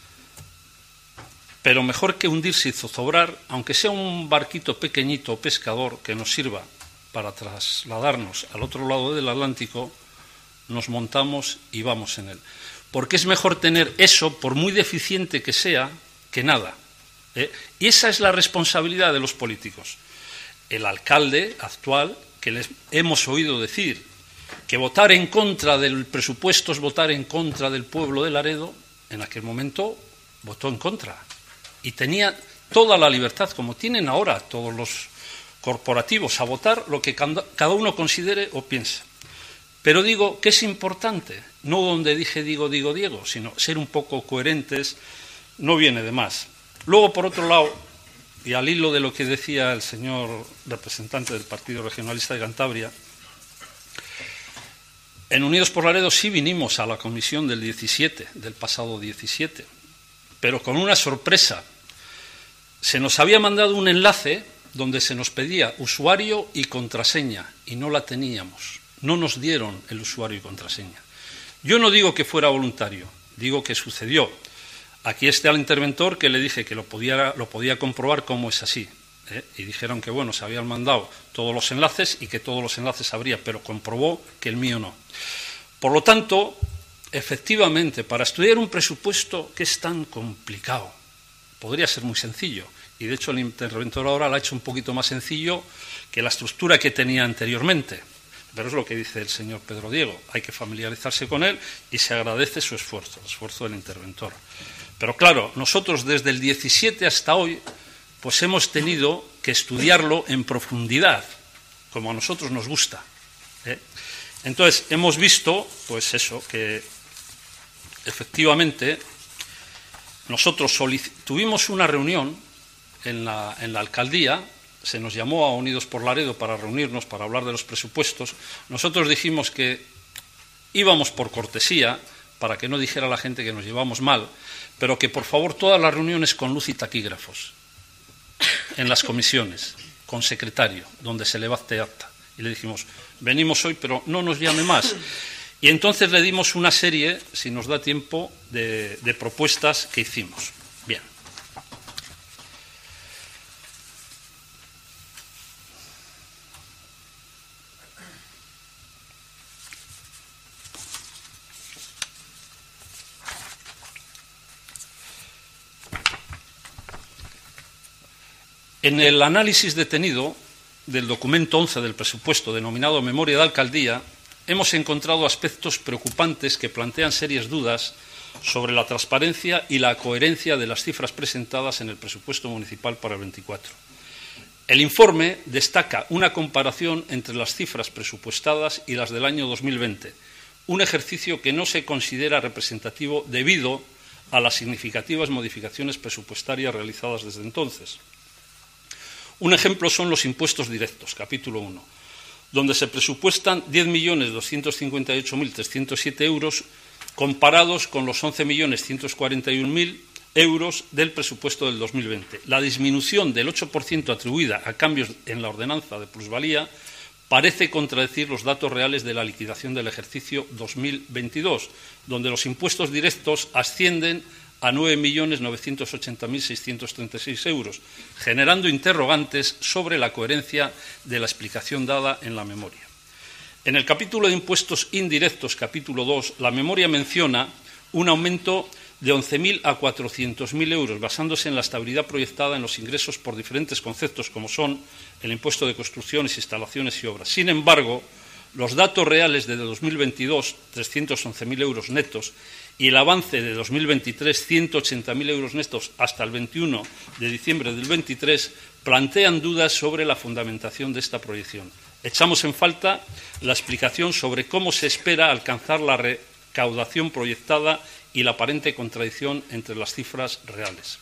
pero mejor que hundirse y zozobrar, aunque sea un barquito pequeñito pescador que nos sirva para trasladarnos al otro lado del Atlántico, nos montamos y vamos en él. Porque es mejor tener eso, por muy deficiente que sea, que nada. ¿eh? Y esa es la responsabilidad de los políticos. El alcalde actual, que les hemos oído decir que votar en contra del presupuesto es votar en contra del pueblo de Laredo, en aquel momento votó en contra. Y tenía toda la libertad, como tienen ahora todos los corporativos, a votar lo que cada uno considere o piense. Pero digo que es importante, no donde dije digo, digo, Diego, sino ser un poco coherentes, no viene de más. Luego, por otro lado, y al hilo de lo que decía el señor representante del Partido Regionalista de Cantabria, en Unidos por Laredo sí vinimos a la comisión del diecisiete, del pasado diecisiete, pero con una sorpresa. Se nos había mandado un enlace donde se nos pedía usuario y contraseña, y no la teníamos. No nos dieron el usuario y contraseña. Yo no digo que fuera voluntario, digo que sucedió. Aquí está el interventor que le dije que lo podía, lo podía comprobar cómo es así. ¿eh? Y dijeron que, bueno, se habían mandado todos los enlaces y que todos los enlaces habría, pero comprobó que el mío no. Por lo tanto, efectivamente, para estudiar un presupuesto que es tan complicado, podría ser muy sencillo. Y, de hecho, el interventor ahora lo ha hecho un poquito más sencillo que la estructura que tenía anteriormente. Pero es lo que dice el señor Pedro Diego. Hay que familiarizarse con él y se agradece su esfuerzo, el esfuerzo del interventor. Pero, claro, nosotros desde el diecisiete hasta hoy pues hemos tenido que estudiarlo en profundidad, como a nosotros nos gusta. ¿eh? Entonces, hemos visto, pues eso, que efectivamente nosotros tuvimos una reunión en la, en la alcaldía, se nos llamó a Unidos por Laredo para reunirnos, para hablar de los presupuestos. Nosotros dijimos que íbamos por cortesía, para que no dijera la gente que nos llevamos mal, pero que por favor todas las reuniones con luz y taquígrafos, en las comisiones, con secretario, donde se levante acta. Y le dijimos, venimos hoy, pero no nos llame más. Y entonces le dimos una serie, si nos da tiempo, de, de propuestas que hicimos. Bien. En el análisis detenido del documento once del presupuesto, denominado Memoria de Alcaldía, hemos encontrado aspectos preocupantes que plantean serias dudas sobre la transparencia y la coherencia de las cifras presentadas en el presupuesto municipal para el veinticuatro. El informe destaca una comparación entre las cifras presupuestadas y las del año dos mil veinte, un ejercicio que no se considera representativo debido a las significativas modificaciones presupuestarias realizadas desde entonces. Un ejemplo son los impuestos directos, capítulo uno, donde se presupuestan diez millones doscientos cincuenta y ocho mil trescientos siete euros comparados con los once millones ciento cuarenta y un mil euros del presupuesto del dos mil veinte. La disminución del ocho por ciento atribuida a cambios en la ordenanza de plusvalía parece contradecir los datos reales de la liquidación del ejercicio dos mil veintidós, donde los impuestos directos ascienden a nueve millones novecientos ochenta mil seiscientos treinta y seis euros, generando interrogantes sobre la coherencia de la explicación dada en la memoria. En el capítulo de impuestos indirectos, capítulo dos, la memoria menciona un aumento de once mil a cuatrocientos mil euros, basándose en la estabilidad proyectada en los ingresos por diferentes conceptos, como son el impuesto de construcciones, instalaciones y obras. Sin embargo, los datos reales de dos mil veintidós, trescientos once mil euros netos, y el avance de dos mil veintitrés, ciento ochenta mil euros netos hasta el veintiuno de diciembre del veintitrés, plantean dudas sobre la fundamentación de esta proyección. Echamos en falta la explicación sobre cómo se espera alcanzar la recaudación proyectada y la aparente contradicción entre las cifras reales.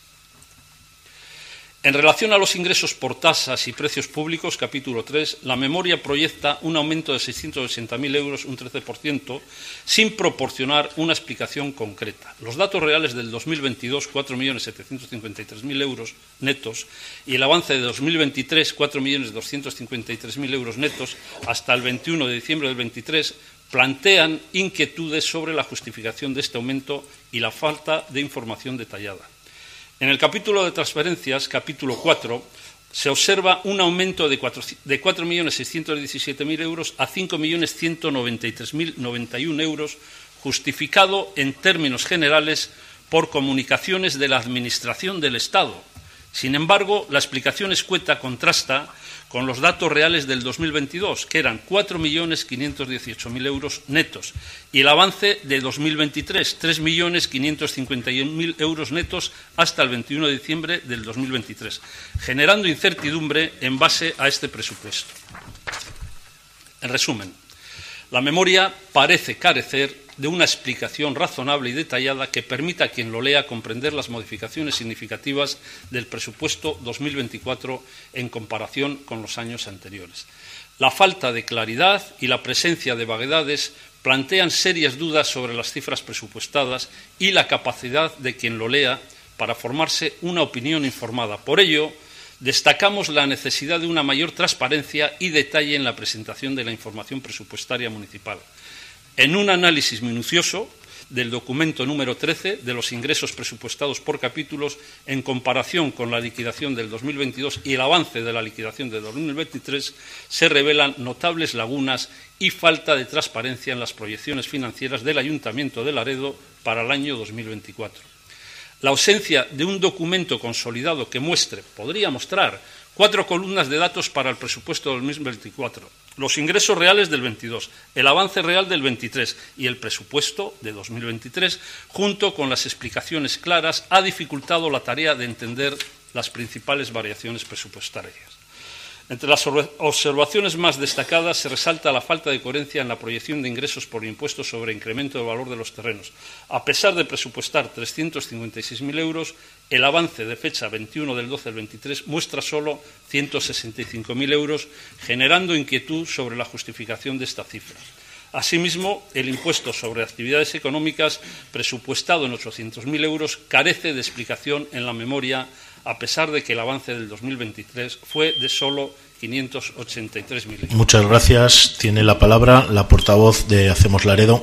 En relación a los ingresos por tasas y precios públicos, capítulo tres, la memoria proyecta un aumento de seiscientos ochenta mil euros, un trece por ciento, sin proporcionar una explicación concreta. Los datos reales del dos mil veintidós, cuatro millones setecientos cincuenta y tres mil euros netos, y el avance de dos mil veintitrés, cuatro millones doscientos cincuenta y tres mil euros netos, hasta el veintiuno de diciembre del veintitrés, plantean inquietudes sobre la justificación de este aumento y la falta de información detallada. En el capítulo de transferencias, capítulo cuatro, se observa un aumento de cuatro millones seiscientos diecisiete mil euros a cinco millones ciento noventa y tres mil noventa y uno euros, justificado en términos generales por comunicaciones de la Administración del Estado. Sin embargo, la explicación escueta contrasta con los datos reales del dos mil veintidós, que eran cuatro millones quinientos dieciocho mil euros netos, y el avance de dos mil veintitrés, tres millones quinientos cincuenta y uno mil euros netos hasta el veintiuno de diciembre del dos mil veintitrés, generando incertidumbre en base a este presupuesto. En resumen, la memoria parece carecer de una explicación razonable y detallada que permita a quien lo lea comprender las modificaciones significativas del presupuesto dos mil veinticuatro en comparación con los años anteriores. La falta de claridad y la presencia de vaguedades plantean serias dudas sobre las cifras presupuestadas y la capacidad de quien lo lea para formarse una opinión informada. Por ello, destacamos la necesidad de una mayor transparencia y detalle en la presentación de la información presupuestaria municipal. En un análisis minucioso del documento número trece de los ingresos presupuestados por capítulos en comparación con la liquidación del dos mil veintidós y el avance de la liquidación de dos mil veintitrés, se revelan notables lagunas y falta de transparencia en las proyecciones financieras del Ayuntamiento de Laredo para el año dos mil veinticuatro. La ausencia de un documento consolidado que muestre, podría mostrar, cuatro columnas de datos para el presupuesto del dos mil veinticuatro, los ingresos reales del veintidós, el avance real del veintitrés y el presupuesto de dos mil veintitrés, junto con las explicaciones claras, ha dificultado la tarea de entender las principales variaciones presupuestarias. Entre las observaciones más destacadas se resalta la falta de coherencia en la proyección de ingresos por impuestos sobre incremento del valor de los terrenos. A pesar de presupuestar trescientos cincuenta y seis mil euros, el avance de fecha veintiuno del doce del veintitrés muestra solo ciento sesenta y cinco mil euros, generando inquietud sobre la justificación de esta cifra. Asimismo, el impuesto sobre actividades económicas, presupuestado en ochocientos mil euros, carece de explicación en la memoria, a pesar de que el avance del dos mil veintitrés fue de solo quinientos ochenta y tres mil euros. Muchas gracias. Tiene la palabra la portavoz de Hacemos Laredo.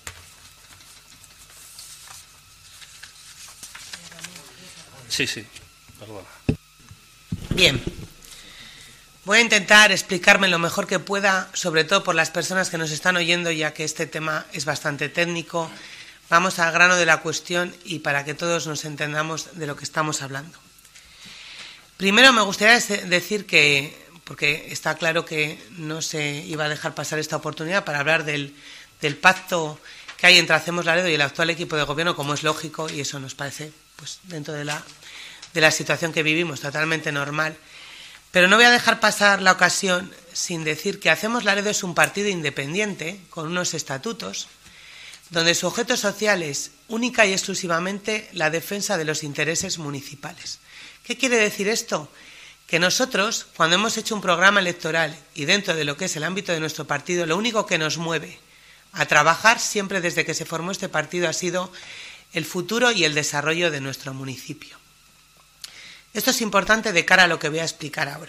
Sí, sí, perdona. Bien. Voy a intentar explicarme lo mejor que pueda, sobre todo por las personas que nos están oyendo, ya que este tema es bastante técnico. Vamos al grano de la cuestión y para que todos nos entendamos de lo que estamos hablando. Primero me gustaría decir que, porque está claro que no se iba a dejar pasar esta oportunidad para hablar del, del pacto que hay entre Hacemos Laredo y el actual equipo de gobierno, como es lógico, y eso nos parece, pues dentro de la, de la situación que vivimos, totalmente normal. Pero no voy a dejar pasar la ocasión sin decir que Hacemos Laredo es un partido independiente, con unos estatutos, donde su objeto social es única y exclusivamente la defensa de los intereses municipales. ¿Qué quiere decir esto? Que nosotros, cuando hemos hecho un programa electoral y dentro de lo que es el ámbito de nuestro partido, lo único que nos mueve a trabajar siempre desde que se formó este partido ha sido el futuro y el desarrollo de nuestro municipio. Esto es importante de cara a lo que voy a explicar ahora.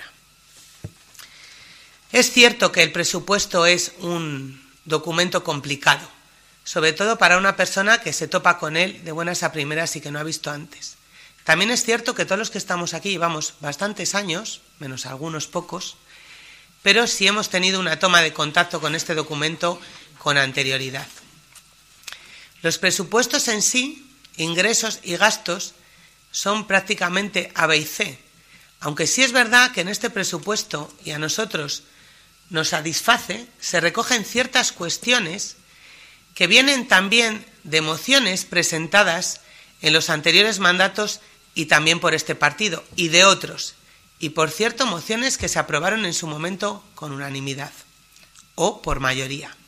Es cierto que el presupuesto es un documento complicado, sobre todo para una persona que se topa con él de buenas a primeras y que no ha visto antes. También es cierto que todos los que estamos aquí llevamos bastantes años, menos algunos pocos, pero sí hemos tenido una toma de contacto con este documento con anterioridad. Los presupuestos en sí, ingresos y gastos, son prácticamente A, B y C, aunque sí es verdad que en este presupuesto, y a nosotros nos satisface, se recogen ciertas cuestiones que vienen también de mociones presentadas en los anteriores mandatos y también por este partido, y de otros, y por cierto, mociones que se aprobaron en su momento con unanimidad, o por mayoría.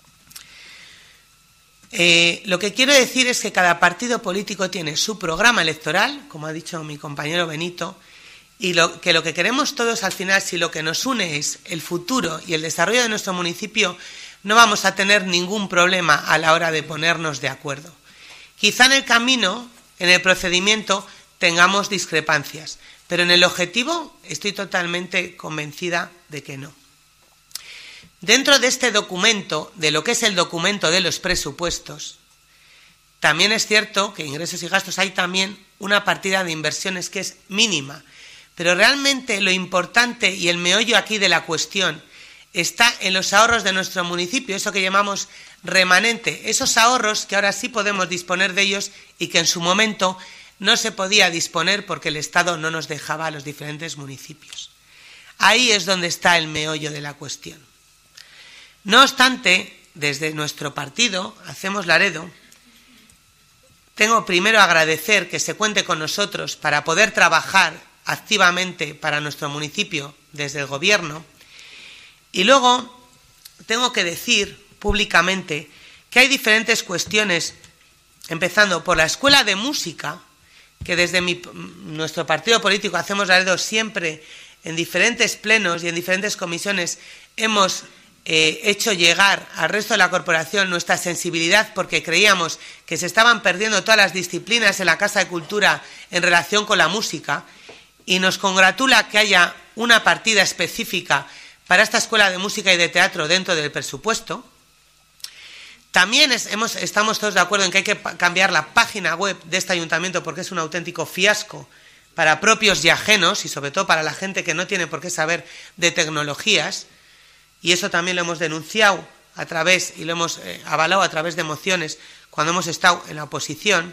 Eh, lo que quiero decir es que cada partido político tiene su programa electoral, como ha dicho mi compañero Benito, y lo, que lo que queremos todos al final, si lo que nos une es el futuro y el desarrollo de nuestro municipio, no vamos a tener ningún problema a la hora de ponernos de acuerdo. Quizá en el camino, en el procedimiento, tengamos discrepancias, pero en el objetivo estoy totalmente convencida de que no. Dentro de este documento, de lo que es el documento de los presupuestos, también es cierto que ingresos y gastos hay también una partida de inversiones que es mínima, pero realmente lo importante y el meollo aquí de la cuestión está en los ahorros de nuestro municipio, eso que llamamos remanente, esos ahorros que ahora sí podemos disponer de ellos y que en su momento no se podía disponer porque el Estado no nos dejaba a los diferentes municipios. Ahí es donde está el meollo de la cuestión. No obstante, desde nuestro partido, Hacemos Laredo, tengo primero agradecer que se cuente con nosotros para poder trabajar activamente para nuestro municipio desde el Gobierno. Y luego tengo que decir públicamente que hay diferentes cuestiones, empezando por la Escuela de Música, que desde mi, nuestro partido político Hacemos Laredo siempre en diferentes plenos y en diferentes comisiones hemos eh, hecho llegar al resto de la corporación nuestra sensibilidad porque creíamos que se estaban perdiendo todas las disciplinas en la Casa de Cultura en relación con la música y nos congratula que haya una partida específica para esta Escuela de Música y de Teatro dentro del presupuesto. También es, hemos, estamos todos de acuerdo en que hay que cambiar la página web de este ayuntamiento porque es un auténtico fiasco para propios y ajenos y sobre todo para la gente que no tiene por qué saber de tecnologías. Y eso también lo hemos denunciado a través y lo hemos eh, avalado a través de mociones cuando hemos estado en la oposición.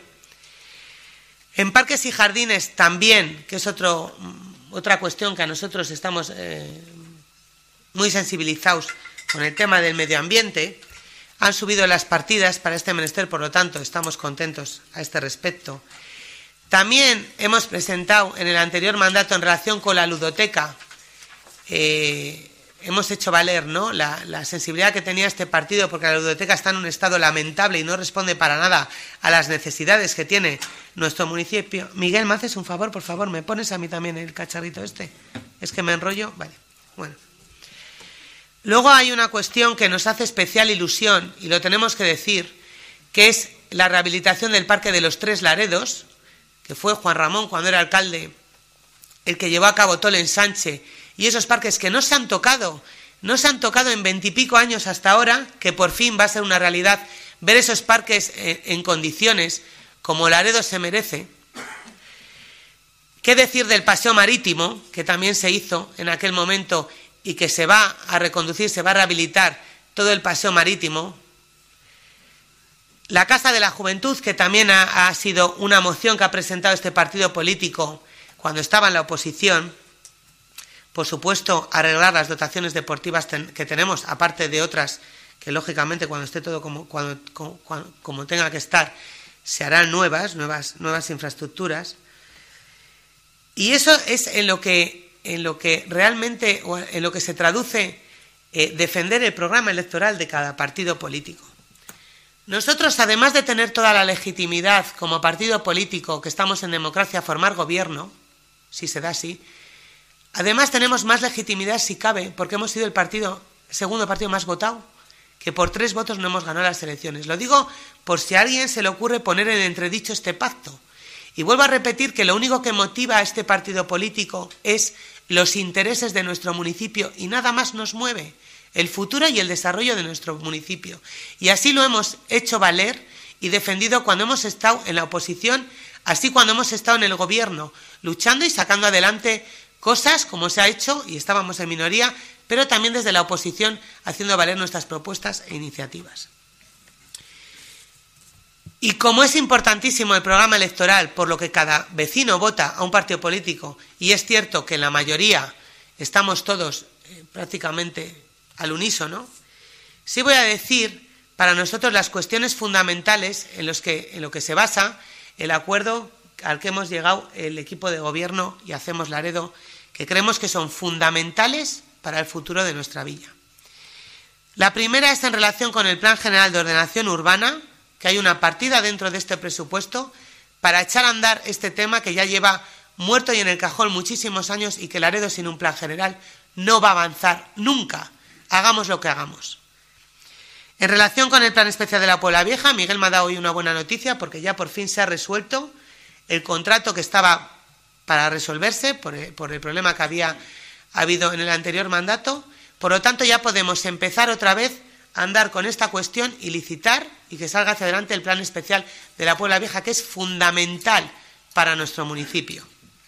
En parques y jardines también, que es otro, otra cuestión que a nosotros estamos eh, muy sensibilizados con el tema del medio ambiente. Han subido las partidas para este menester, por lo tanto, estamos contentos a este respecto. También hemos presentado en el anterior mandato en relación con la ludoteca eh, hemos hecho valer, ¿no?, la, la sensibilidad que tenía este partido, porque la ludoteca está en un estado lamentable y no responde para nada a las necesidades que tiene nuestro municipio. Miguel, ¿me haces un favor, por favor? ¿Me pones a mí también el cacharrito este? Es que me enrollo. Vale, bueno. Luego hay una cuestión que nos hace especial ilusión, y lo tenemos que decir, que es la rehabilitación del Parque de los Tres Laredos, que fue Juan Ramón, cuando era alcalde, el que llevó a cabo todo el ensanche, y esos parques que no se han tocado, no se han tocado en veintipico años hasta ahora, que por fin va a ser una realidad ver esos parques en, en condiciones como Laredo se merece. ¿Qué decir del paseo marítimo, que también se hizo en aquel momento y que se va a reconducir, se va a rehabilitar todo el paseo marítimo? La Casa de la Juventud, que también ha, ha sido una moción que ha presentado este partido político cuando estaba en la oposición. Por supuesto, arreglar las dotaciones deportivas ten, que tenemos, aparte de otras que, lógicamente, cuando esté todo como, cuando, como, como tenga que estar, se harán nuevas, nuevas, nuevas infraestructuras. Y eso es en lo que, en lo que realmente, o en lo que se traduce eh, defender el programa electoral de cada partido político. Nosotros, además de tener toda la legitimidad como partido político que estamos en democracia a formar gobierno, si se da así, además tenemos más legitimidad si cabe, porque hemos sido el partido, el segundo partido más votado, que por tres votos no hemos ganado las elecciones. Lo digo por si a alguien se le ocurre poner en entredicho este pacto. Y vuelvo a repetir que lo único que motiva a este partido político es los intereses de nuestro municipio y nada más nos mueve, el futuro y el desarrollo de nuestro municipio. Y así lo hemos hecho valer y defendido cuando hemos estado en la oposición, así cuando hemos estado en el gobierno, luchando y sacando adelante cosas como se ha hecho, y estábamos en minoría, pero también desde la oposición haciendo valer nuestras propuestas e iniciativas. Y como es importantísimo el programa electoral, por lo que cada vecino vota a un partido político, y es cierto que en la mayoría estamos todos eh, prácticamente al unísono, sí voy a decir para nosotros las cuestiones fundamentales en, los que, en lo que se basa el acuerdo al que hemos llegado el equipo de gobierno y Hacemos Laredo, que creemos que son fundamentales para el futuro de nuestra villa. La primera es en relación con el Plan General de Ordenación Urbana, que hay una partida dentro de este presupuesto para echar a andar este tema que ya lleva muerto y en el cajón muchísimos años y que Laredo sin un plan general no va a avanzar nunca, hagamos lo que hagamos. En relación con el Plan Especial de la Puebla Vieja, Miguel me ha dado hoy una buena noticia porque ya por fin se ha resuelto el contrato que estaba para resolverse por el, por el problema que había habido en el anterior mandato. Por lo tanto, ya podemos empezar otra vez a andar con esta cuestión y licitar y que salga hacia adelante el Plan Especial de la Puebla Vieja, que es fundamental para nuestro municipio.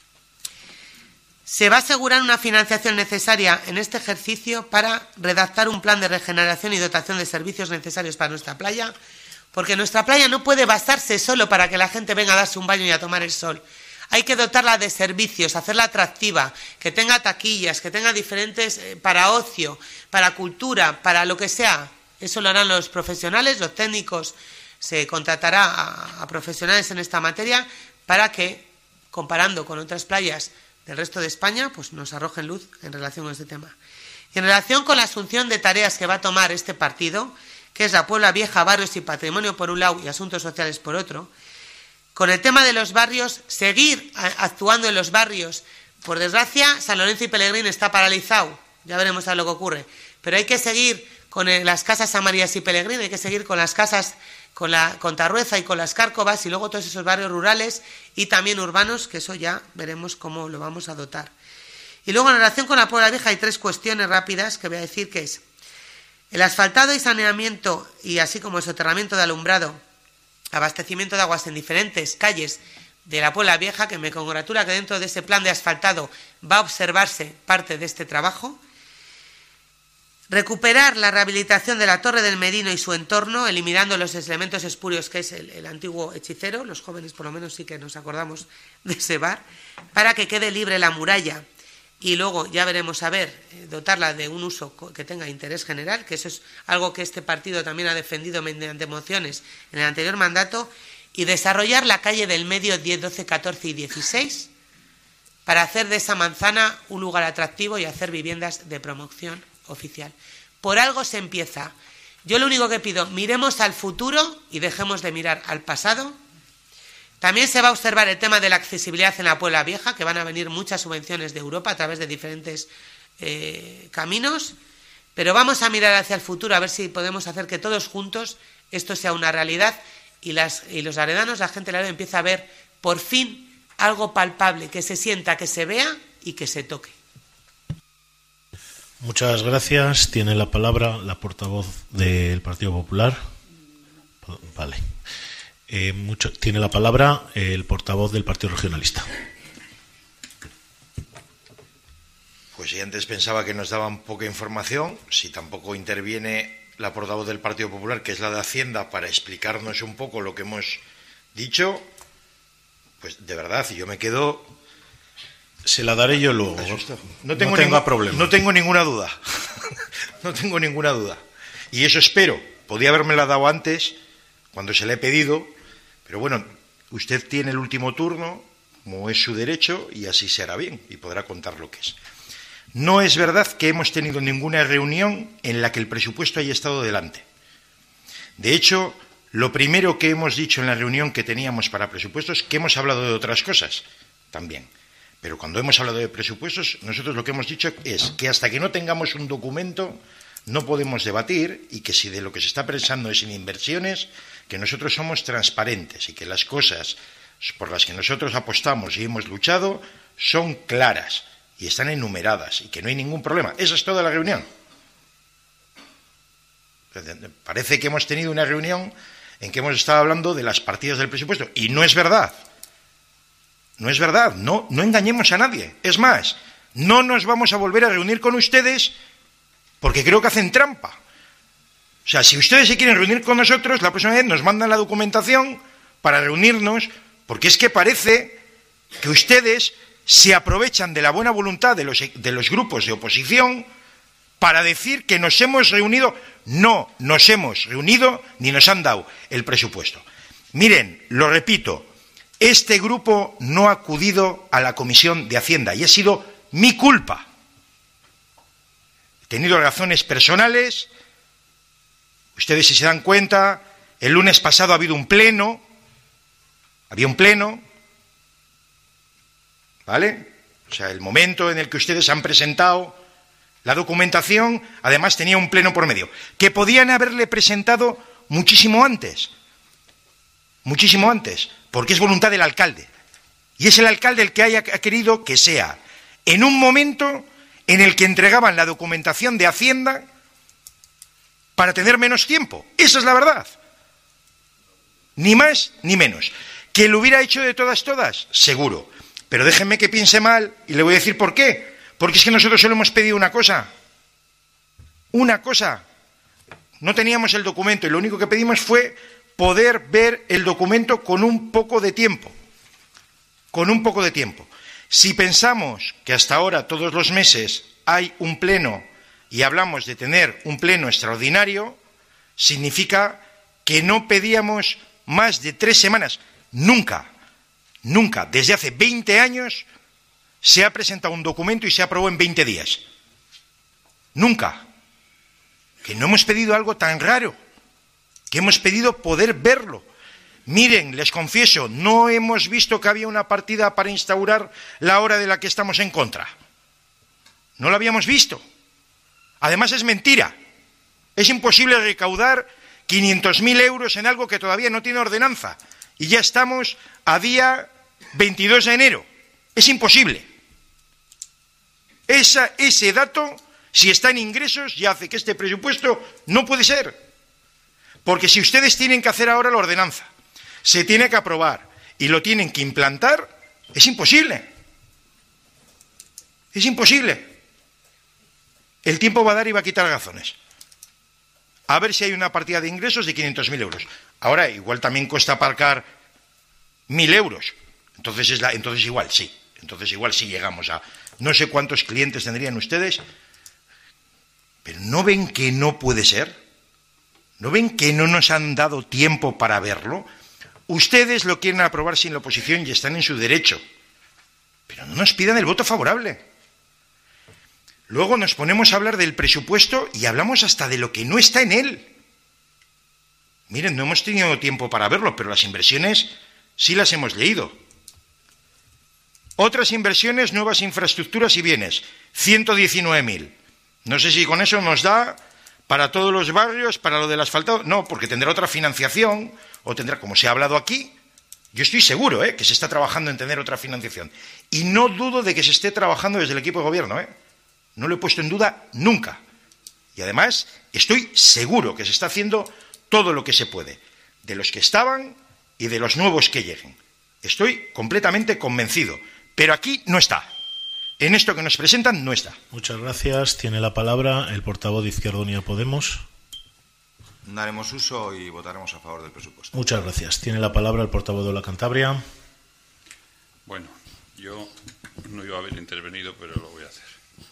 Se va a asegurar una financiación necesaria en este ejercicio para redactar un plan de regeneración y dotación de servicios necesarios para nuestra playa, porque nuestra playa no puede basarse solo para que la gente venga a darse un baño y a tomar el sol. Hay que dotarla de servicios, hacerla atractiva, que tenga taquillas, que tenga diferentes eh, para ocio, para cultura, para lo que sea. Eso lo harán los profesionales, los técnicos. Se contratará a, a profesionales en esta materia para que, comparando con otras playas del resto de España, pues nos arrojen luz en relación con este tema. Y en relación con la asunción de tareas que va a tomar este partido, que es la Puebla Vieja, Barrios y Patrimonio por un lado y Asuntos Sociales por otro, con el tema de los barrios, seguir actuando en los barrios. Por desgracia, San Lorenzo y Pelegrín está paralizado, ya veremos a lo que ocurre, pero hay que seguir con las casas San Marías y Pelegrín, hay que seguir con las casas, con la con Tarrueza y con las Cárcovas y luego todos esos barrios rurales y también urbanos, que eso ya veremos cómo lo vamos a dotar. Y luego en relación con la Puebla Vieja hay tres cuestiones rápidas que voy a decir, que es el asfaltado y saneamiento y así como el soterramiento de alumbrado, abastecimiento de aguas en diferentes calles de la Puebla Vieja, que me congratula que dentro de ese plan de asfaltado va a observarse parte de este trabajo. Recuperar la rehabilitación de la Torre del Merino y su entorno, eliminando los elementos espurios que es el, el antiguo hechicero, los jóvenes por lo menos sí que nos acordamos de ese bar, para que quede libre la muralla y luego ya veremos a ver, eh, dotarla de un uso que tenga interés general, que eso es algo que este partido también ha defendido mediante mociones en el anterior mandato, y desarrollar la calle del medio diez, doce, catorce y dieciséis, para hacer de esa manzana un lugar atractivo y hacer viviendas de promoción oficial. Por algo se empieza. Yo lo único que pido, miremos al futuro y dejemos de mirar al pasado. También se va a observar el tema de la accesibilidad en la Puebla Vieja, que van a venir muchas subvenciones de Europa a través de diferentes eh, caminos, pero vamos a mirar hacia el futuro a ver si podemos hacer que todos juntos esto sea una realidad y, las, y los aredanos, la gente de Laredo empieza a ver por fin algo palpable, que se sienta, que se vea y que se toque. Muchas gracias. Tiene la palabra la portavoz del Partido Popular. Vale. Eh, mucho, tiene la palabra el portavoz del Partido Regionalista. Pues si antes pensaba que nos daban poca información, si tampoco interviene la portavoz del Partido Popular, que es la de Hacienda, para explicarnos un poco lo que hemos dicho, pues de verdad, yo me quedo... Se la daré yo luego. No tengo, no tengo ningún, problema. No tengo ninguna duda. No tengo ninguna duda. Y eso espero. Podía habérmela dado antes, cuando se le he pedido, pero bueno, usted tiene el último turno, como es su derecho, y así se hará bien, y podrá contar lo que es. No es verdad que hemos tenido ninguna reunión en la que el presupuesto haya estado delante. De hecho, lo primero que hemos dicho en la reunión que teníamos para presupuestos, que hemos hablado de otras cosas también. Pero cuando hemos hablado de presupuestos, nosotros lo que hemos dicho es que hasta que no tengamos un documento no podemos debatir, y que si de lo que se está pensando es en inversiones, que nosotros somos transparentes y que las cosas por las que nosotros apostamos y hemos luchado son claras y están enumeradas y que no hay ningún problema. Esa es toda la reunión. Parece que hemos tenido una reunión en que hemos estado hablando de las partidas del presupuesto, y no es verdad. No es verdad, no, no engañemos a nadie. Es más, no nos vamos a volver a reunir con ustedes porque creo que hacen trampa. O sea, si ustedes se quieren reunir con nosotros, la próxima vez nos mandan la documentación para reunirnos, porque es que parece que ustedes se aprovechan de la buena voluntad de los, de los grupos de oposición para decir que nos hemos reunido. No nos hemos reunido ni nos han dado el presupuesto. Miren, lo repito, este grupo no ha acudido a la Comisión de Hacienda y ha sido mi culpa. He tenido razones personales. Ustedes, si se dan cuenta, el lunes pasado ha habido un pleno, había un pleno, ¿vale? O sea, el momento en el que ustedes han presentado la documentación, además tenía un pleno por medio, que podían haberle presentado muchísimo antes, muchísimo antes, porque es voluntad del alcalde, y es el alcalde el que haya querido que sea en un momento en el que entregaban la documentación de Hacienda para tener menos tiempo. Esa es la verdad. Ni más ni menos. ¿Que lo hubiera hecho de todas, todas? Seguro. Pero déjenme que piense mal y le voy a decir por qué. Porque es que nosotros solo hemos pedido una cosa. Una cosa. No teníamos el documento y lo único que pedimos fue poder ver el documento con un poco de tiempo. Con un poco de tiempo. Si pensamos que hasta ahora, todos los meses, hay un pleno y hablamos de tener un pleno extraordinario, significa que no pedíamos más de tres semanas. Nunca, nunca, desde hace veinte años, se ha presentado un documento y se aprobó en veinte días. Nunca. Que no hemos pedido algo tan raro, que hemos pedido poder verlo. Miren, les confieso, no hemos visto que había una partida para instaurar la hora de la que estamos en contra. No lo habíamos visto. Además es mentira. Es imposible recaudar quinientos mil euros en algo que todavía no tiene ordenanza. Y ya estamos a día veintidós de enero. Es imposible. Esa, ese dato, si está en ingresos, ya hace que este presupuesto no puede ser. Porque si ustedes tienen que hacer ahora la ordenanza, se tiene que aprobar y lo tienen que implantar, es imposible. Es imposible. El tiempo va a dar y va a quitar razones. A ver si hay una partida de ingresos de quinientos mil euros. Ahora, igual también cuesta aparcar mil euros. Entonces, es la, entonces igual sí. Entonces igual sí llegamos a... No sé cuántos clientes tendrían ustedes, pero ¿no ven que no puede ser? ¿No ven que no nos han dado tiempo para verlo? Ustedes lo quieren aprobar sin la oposición y están en su derecho. Pero no nos pidan el voto favorable. Luego nos ponemos a hablar del presupuesto y hablamos hasta de lo que no está en él. Miren, no hemos tenido tiempo para verlo, pero las inversiones sí las hemos leído. Otras inversiones, nuevas infraestructuras y bienes, ciento diecinueve mil. No sé si con eso nos da para todos los barrios, para lo del asfaltado. No, porque tendrá otra financiación, o tendrá, como se ha hablado aquí, yo estoy seguro ¿eh? que se está trabajando en tener otra financiación. Y no dudo de que se esté trabajando desde el equipo de gobierno. ¿eh? No lo he puesto en duda nunca. Y además, estoy seguro que se está haciendo todo lo que se puede, de los que estaban y de los nuevos que lleguen. Estoy completamente convencido. Pero aquí no está. En esto que nos presentan no está. Muchas gracias. Tiene la palabra el portavoz de Izquierda Unida Podemos. Daremos uso y votaremos a favor del presupuesto. Muchas gracias. Tiene la palabra el portavoz de la Cantabria. Bueno, yo no iba a haber intervenido, pero lo voy a hacer.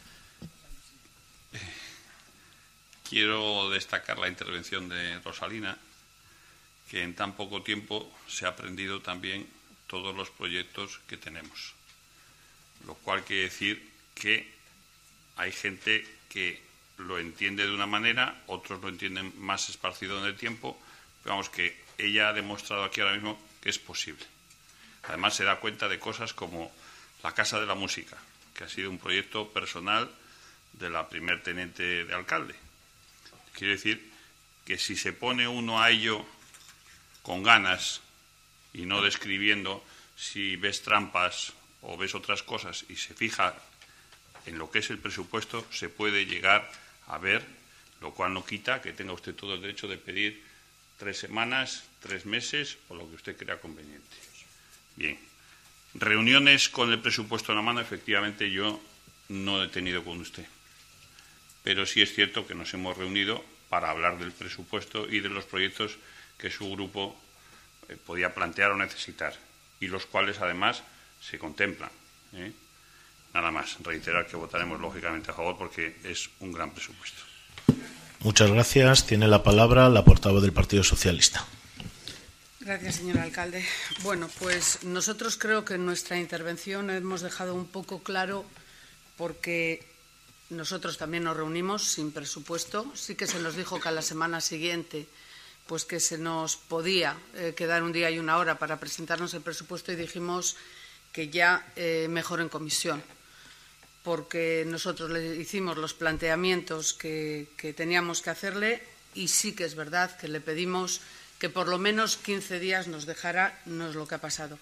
Quiero destacar la intervención de Rosalina, que en tan poco tiempo se ha aprendido también todos los proyectos que tenemos. Lo cual quiere decir que hay gente que lo entiende de una manera, otros lo entienden más esparcido en el tiempo, pero vamos, que ella ha demostrado aquí ahora mismo que es posible. Además se da cuenta de cosas como la Casa de la Música, que ha sido un proyecto personal de la primer teniente de alcalde. Quiere decir que si se pone uno a ello con ganas y no describiendo si ves trampas o ves otras cosas y se fija en lo que es el presupuesto, se puede llegar a ver, lo cual no quita que tenga usted todo el derecho de pedir tres semanas, tres meses o lo que usted crea conveniente. Bien, reuniones con el presupuesto en la mano, efectivamente yo no he tenido con usted, pero sí es cierto que nos hemos reunido para hablar del presupuesto y de los proyectos que su grupo eh, podía plantear o necesitar, y los cuales además se contemplan. ¿eh? Nada más, reiterar que votaremos lógicamente a favor porque es un gran presupuesto. Muchas gracias. Tiene la palabra la portavoz del Partido Socialista. Gracias, señor alcalde. Bueno, pues nosotros creo que en nuestra intervención hemos dejado un poco claro, porque nosotros también nos reunimos sin presupuesto. Sí que se nos dijo que a la semana siguiente pues que se nos podía eh, quedar un día y una hora para presentarnos el presupuesto, y dijimos que ya eh, mejor en comisión, porque nosotros le hicimos los planteamientos que, que teníamos que hacerle, y sí que es verdad que le pedimos que por lo menos quince días nos dejara. No es lo que ha pasado.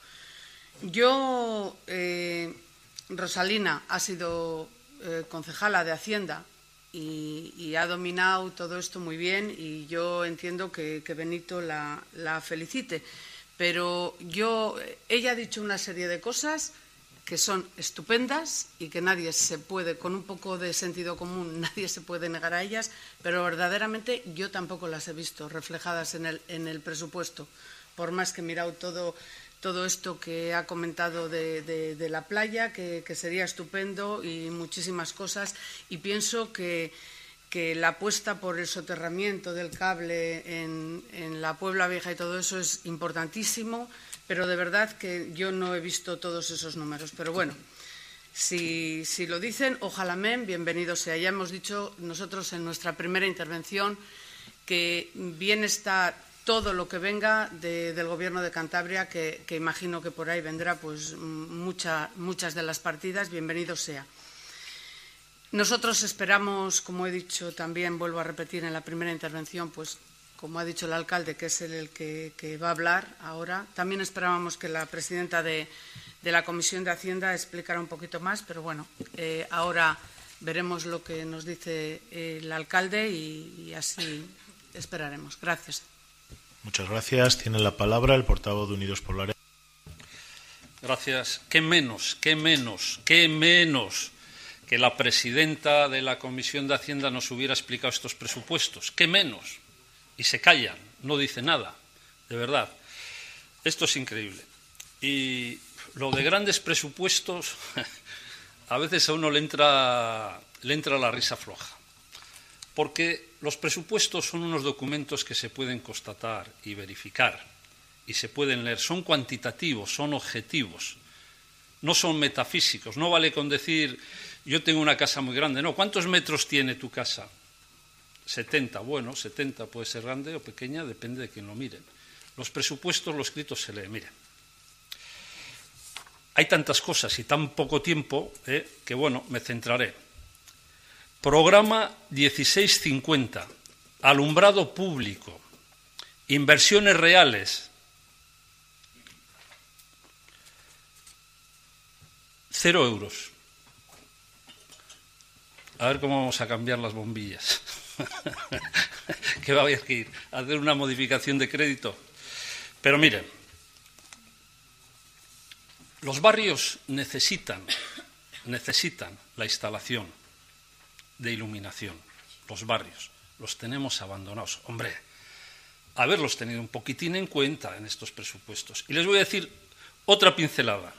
Yo, eh, Rosalina ha sido eh, concejala de Hacienda y, y ha dominado todo esto muy bien, y yo entiendo que, que Benito la, la felicite. Pero yo, ella ha dicho una serie de cosas que son estupendas y que nadie se puede, con un poco de sentido común, nadie se puede negar a ellas, pero verdaderamente yo tampoco las he visto reflejadas en el, en el presupuesto, por más que he mirado todo, todo esto que ha comentado de, de, de la playa, que, que sería estupendo, y muchísimas cosas, y pienso que que la apuesta por el soterramiento del cable en, en la Puebla Vieja y todo eso es importantísimo, pero de verdad que yo no he visto todos esos números. Pero bueno, si, si lo dicen, ojalá men, bienvenido sea. Ya hemos dicho nosotros en nuestra primera intervención que bien está todo lo que venga de, del Gobierno de Cantabria, que, que imagino que por ahí vendrá pues mucha, muchas de las partidas, bienvenido sea. Nosotros esperamos, como he dicho también, vuelvo a repetir en la primera intervención, pues como ha dicho el alcalde, que es el, el que, que va a hablar ahora. También esperábamos que la presidenta de, de la Comisión de Hacienda explicara un poquito más, pero bueno, eh, ahora veremos lo que nos dice el alcalde y, y así esperaremos. Gracias. Muchas gracias. Tiene la palabra el portavoz de Unidos por la Arenas. Gracias. ¿Qué menos, qué menos, qué menos que la presidenta de la Comisión de Hacienda nos hubiera explicado estos presupuestos? ¿Qué menos? Y se callan, no dice nada, de verdad. Esto es increíble. Y lo de grandes presupuestos, a veces a uno le entra, le entra la risa floja. Porque los presupuestos son unos documentos que se pueden constatar y verificar y se pueden leer. Son cuantitativos, son objetivos. no son metafísicos. No vale con decir, yo tengo una casa muy grande. No, ¿cuántos metros tiene tu casa? setenta. Bueno, setenta puede ser grande o pequeña, depende de quien lo miren. Los presupuestos, los escritos se leen. Miren, hay tantas cosas y tan poco tiempo eh, que, bueno, me centraré. Programa dieciséis cincuenta, alumbrado público, inversiones reales, cero euros. A ver cómo vamos a cambiar las bombillas. Que va a haber que ir a hacer una modificación de crédito. Pero miren, los barrios necesitan, necesitan la instalación de iluminación. Los barrios los tenemos abandonados. Hombre, haberlos tenido un poquitín en cuenta en estos presupuestos. Y les voy a decir otra pincelada.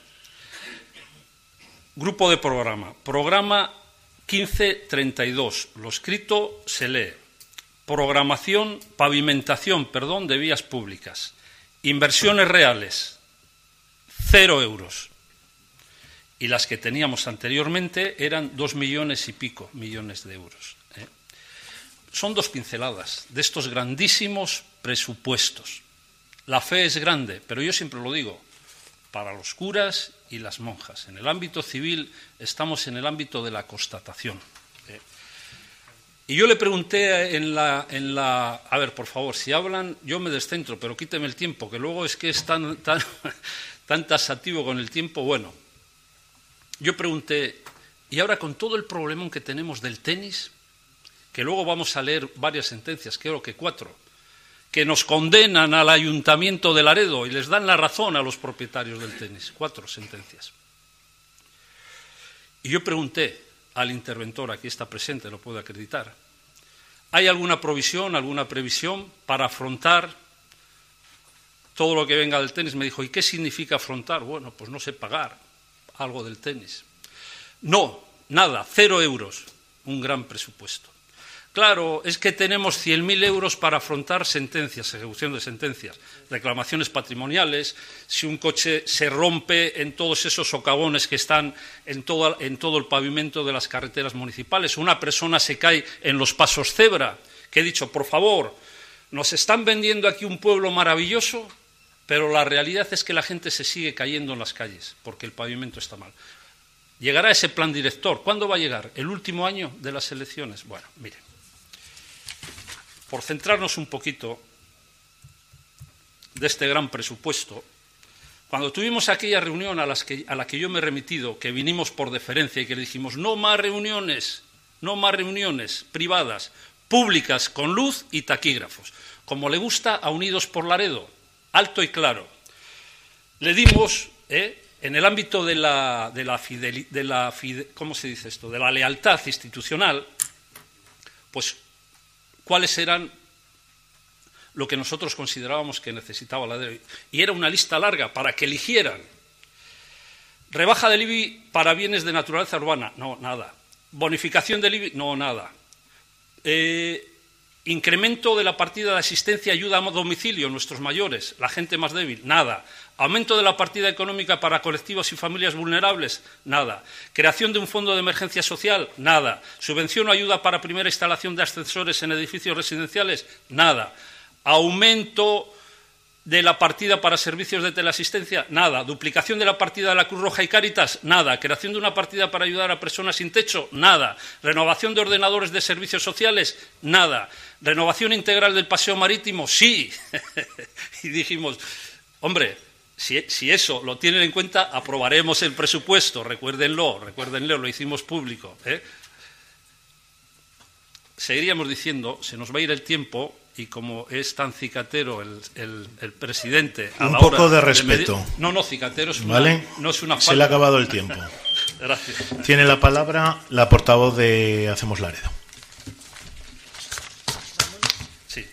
Grupo de programa. Programa quince treinta y dos. Lo escrito se lee. Programación, pavimentación, perdón, de vías públicas. Inversiones reales, cero euros. Y las que teníamos anteriormente eran dos millones y pico millones de euros. ¿eh? Son dos pinceladas de estos grandísimos presupuestos. La fe es grande, pero yo siempre lo digo, para los curas y las monjas. En el ámbito civil estamos en el ámbito de la constatación. ¿eh? Y yo le pregunté en la, en la... A ver, por favor, si hablan, yo me descentro, pero quíteme el tiempo, que luego es que es tan, tan, tan taxativo con el tiempo. Bueno, yo pregunté, y ahora con todo el problemón que tenemos del tenis, que luego vamos a leer varias sentencias, creo que cuatro, que nos condenan al Ayuntamiento de Laredo y les dan la razón a los propietarios del tenis, cuatro sentencias. Y yo pregunté al interventor, aquí está presente, lo puedo acreditar, ¿hay alguna provisión, alguna previsión para afrontar todo lo que venga del tenis? Me dijo, ¿y qué significa afrontar? Bueno, pues no sé, pagar algo del tenis. No, nada, cero euros, un gran presupuesto. Claro, es que tenemos cien mil euros para afrontar sentencias, ejecución de sentencias, reclamaciones patrimoniales, si un coche se rompe en todos esos socavones que están en todo, en todo el pavimento de las carreteras municipales, una persona se cae en los pasos cebra, que he dicho, por favor, nos están vendiendo aquí un pueblo maravilloso, pero la realidad es que la gente se sigue cayendo en las calles, porque el pavimento está mal. ¿Llegará ese plan director? ¿Cuándo va a llegar? ¿El último año de las elecciones? Bueno, miren. Por centrarnos un poquito de este gran presupuesto, cuando tuvimos aquella reunión a, las que, a la que yo me he remitido, que vinimos por deferencia y que le dijimos no más reuniones, no más reuniones privadas, públicas, con luz y taquígrafos, como le gusta a Unidos por Laredo, alto y claro. Le dimos, eh, en el ámbito de la, de la, fideli, de la fide, ¿cómo se dice esto?, de la lealtad institucional, pues cuáles eran lo que nosotros considerábamos que necesitaba la D. Y era una lista larga para que eligieran. Rebaja del I B I para bienes de naturaleza urbana, no, nada. Bonificación del I B I, no, nada. Eh, incremento de la partida de asistencia y ayuda a domicilio, nuestros mayores, la gente más débil, nada. Aumento de la partida económica para colectivos y familias vulnerables, nada. Creación de un fondo de emergencia social, nada. Subvención o ayuda para primera instalación de ascensores en edificios residenciales, nada. Aumento de la partida para servicios de teleasistencia, nada. Duplicación de la partida de la Cruz Roja y Cáritas, nada. Creación de una partida para ayudar a personas sin techo, nada. Renovación de ordenadores de servicios sociales, nada. Renovación integral del paseo marítimo, sí. Y dijimos, hombre, Si, si eso lo tienen en cuenta, aprobaremos el presupuesto, recuérdenlo, recuérdenlo, lo hicimos público. ¿eh? Seguiríamos diciendo, se nos va a ir el tiempo y como es tan cicatero el, el, el presidente... A Un la poco hora de respeto. De no, no, cicatero es una, ¿Vale? no es una falta. Se le ha acabado el tiempo. Gracias. Tiene la palabra la portavoz de Hacemos Laredo. Sí.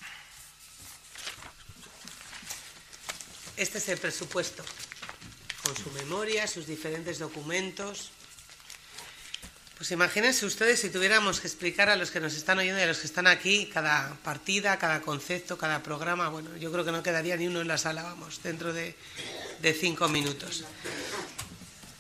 Este es el presupuesto, con su memoria, sus diferentes documentos. Pues imagínense ustedes si tuviéramos que explicar a los que nos están oyendo y a los que están aquí cada partida, cada concepto, cada programa. Bueno, yo creo que no quedaría ni uno en la sala, vamos, dentro de, de cinco minutos.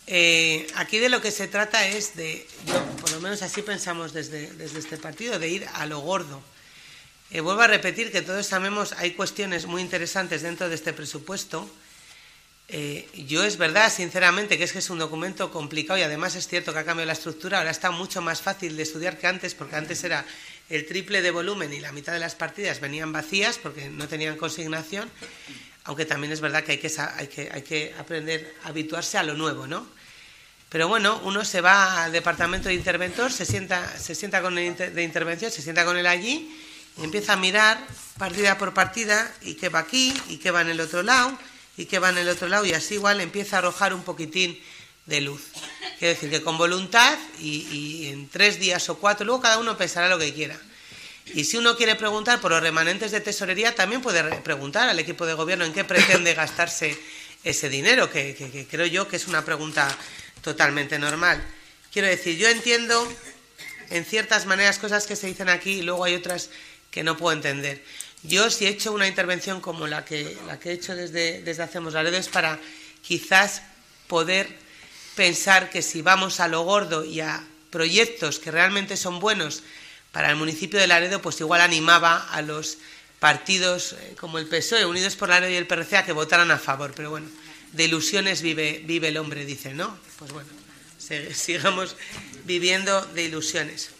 Eh, aquí de lo que se trata es de, yo, por lo menos así pensamos desde, desde este partido, de ir a lo gordo. Eh, vuelvo a repetir que todos sabemos, hay cuestiones muy interesantes dentro de este presupuesto. Eh, yo es verdad, sinceramente, que es que es un documento complicado y además es cierto que ha cambiado la estructura, ahora está mucho más fácil de estudiar que antes, porque antes era el triple de volumen y la mitad de las partidas venían vacías porque no tenían consignación, aunque también es verdad que hay que, hay que, hay que aprender a habituarse a lo nuevo, ¿no? Pero bueno, uno se va al departamento de interventor, se sienta, se sienta con el de intervención, se sienta con él allí y empieza a mirar partida por partida y qué va aquí y qué va en el otro lado y qué va en el otro lado y así igual empieza a arrojar un poquitín de luz. Quiero decir que con voluntad y, y en tres días o cuatro, luego cada uno pensará lo que quiera. Y si uno quiere preguntar por los remanentes de tesorería, también puede preguntar al equipo de gobierno en qué pretende gastarse ese dinero, que, que, que creo yo que es una pregunta totalmente normal. Quiero decir, yo entiendo en ciertas maneras cosas que se dicen aquí y luego hay otras que no puedo entender. Yo si he hecho una intervención como la que, la que he hecho desde, desde Hacemos Laredo es para quizás poder pensar que si vamos a lo gordo y a proyectos que realmente son buenos para el municipio de Laredo, pues igual animaba a los partidos eh, como el P S O E, Unidos por Laredo y el P R C a que votaran a favor. Pero bueno, de ilusiones vive, vive el hombre, dicen, ¿no? Pues bueno, se, sigamos viviendo de ilusiones.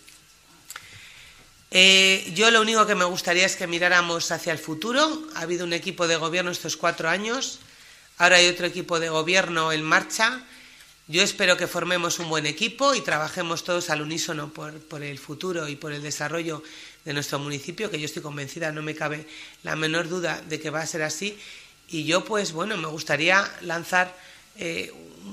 Eh, yo lo único que me gustaría es que miráramos hacia el futuro. Ha habido un equipo de gobierno estos cuatro años, ahora hay otro equipo de gobierno en marcha. Yo espero que formemos un buen equipo y trabajemos todos al unísono por, por el futuro y por el desarrollo de nuestro municipio, que yo estoy convencida, no me cabe la menor duda de que va a ser así. Y yo, pues bueno, me gustaría lanzar eh,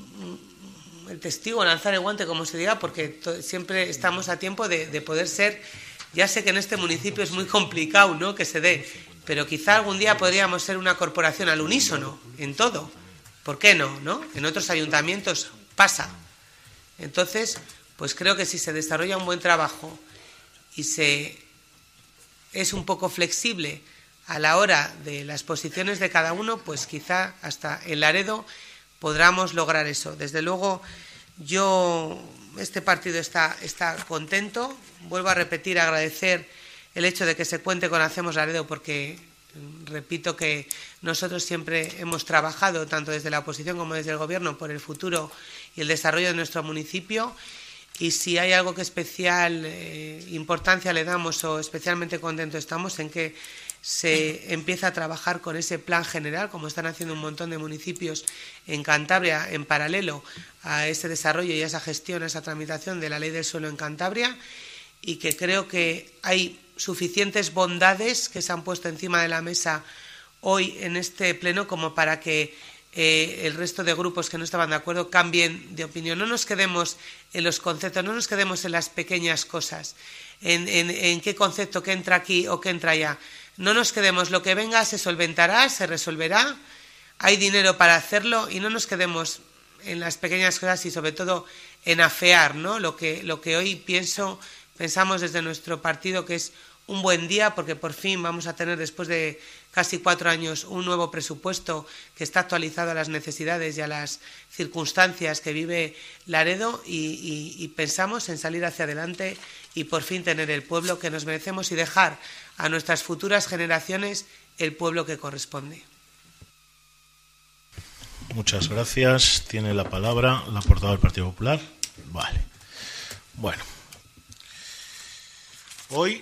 el testigo, lanzar el guante, como se diga, porque siempre estamos a tiempo de, de poder ser. Ya sé que en este municipio es muy complicado, ¿no?, que se dé, pero quizá algún día podríamos ser una corporación al unísono en todo. ¿Por qué no, no? En otros ayuntamientos pasa. Entonces, pues creo que si se desarrolla un buen trabajo y se es un poco flexible a la hora de las posiciones de cada uno, pues quizá hasta en Laredo podamos lograr eso. Desde luego, yo, este partido está, está contento. Vuelvo a repetir, agradecer el hecho de que se cuente con Hacemos Laredo, porque repito que nosotros siempre hemos trabajado, tanto desde la oposición como desde el Gobierno, por el futuro y el desarrollo de nuestro municipio. Y si hay algo que especial eh, importancia le damos o especialmente contentos estamos en que se empieza a trabajar con ese plan general, como están haciendo un montón de municipios en Cantabria, en paralelo a ese desarrollo y a esa gestión, a esa tramitación de la Ley del Suelo en Cantabria, y que creo que hay suficientes bondades que se han puesto encima de la mesa hoy en este pleno como para que eh, el resto de grupos que no estaban de acuerdo cambien de opinión. No nos quedemos en los conceptos, no nos quedemos en las pequeñas cosas, en, en, en qué concepto que entra aquí o que entra allá. No nos quedemos, lo que venga se solventará, se resolverá, hay dinero para hacerlo y no nos quedemos en las pequeñas cosas y sobre todo en afear, ¿no?, lo que, lo que hoy pienso, pensamos desde nuestro partido que es un buen día porque por fin vamos a tener después de casi cuatro años un nuevo presupuesto que está actualizado a las necesidades y a las circunstancias que vive Laredo y, y, y pensamos en salir hacia adelante y por fin tener el pueblo que nos merecemos y dejar a nuestras futuras generaciones el pueblo que corresponde. Muchas gracias. Tiene la palabra la portavoz del Partido Popular. Vale. Bueno. Hoy,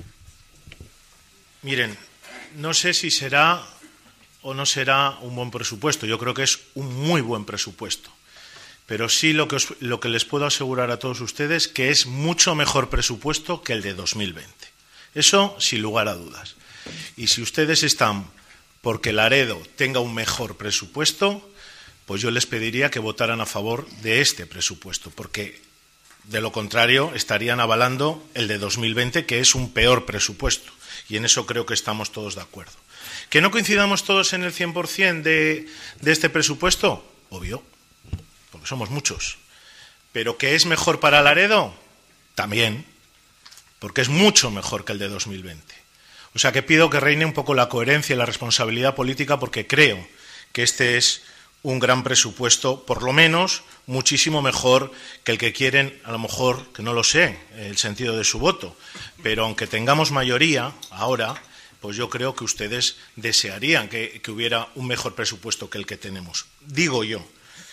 miren, no sé si será o no será un buen presupuesto. Yo creo que es un muy buen presupuesto. Pero sí lo que, os, lo que les puedo asegurar a todos ustedes que es mucho mejor presupuesto que el de dos mil veinte. Eso sin lugar a dudas. Y si ustedes están porque Laredo tenga un mejor presupuesto, pues yo les pediría que votaran a favor de este presupuesto, porque de lo contrario estarían avalando el de dos mil veinte, que es un peor presupuesto. Y en eso creo que estamos todos de acuerdo. ¿Que no coincidamos todos en el cien por cien de, de este presupuesto? Obvio, porque somos muchos. ¿Pero que es mejor para Laredo? También, porque es mucho mejor que el de dos mil veinte. O sea que pido que reine un poco la coherencia y la responsabilidad política, porque creo que este es un gran presupuesto, por lo menos muchísimo mejor que el que quieren, a lo mejor, que no lo sé, el sentido de su voto, pero aunque tengamos mayoría ahora, pues yo creo que ustedes desearían que, que hubiera un mejor presupuesto que el que tenemos. Digo yo.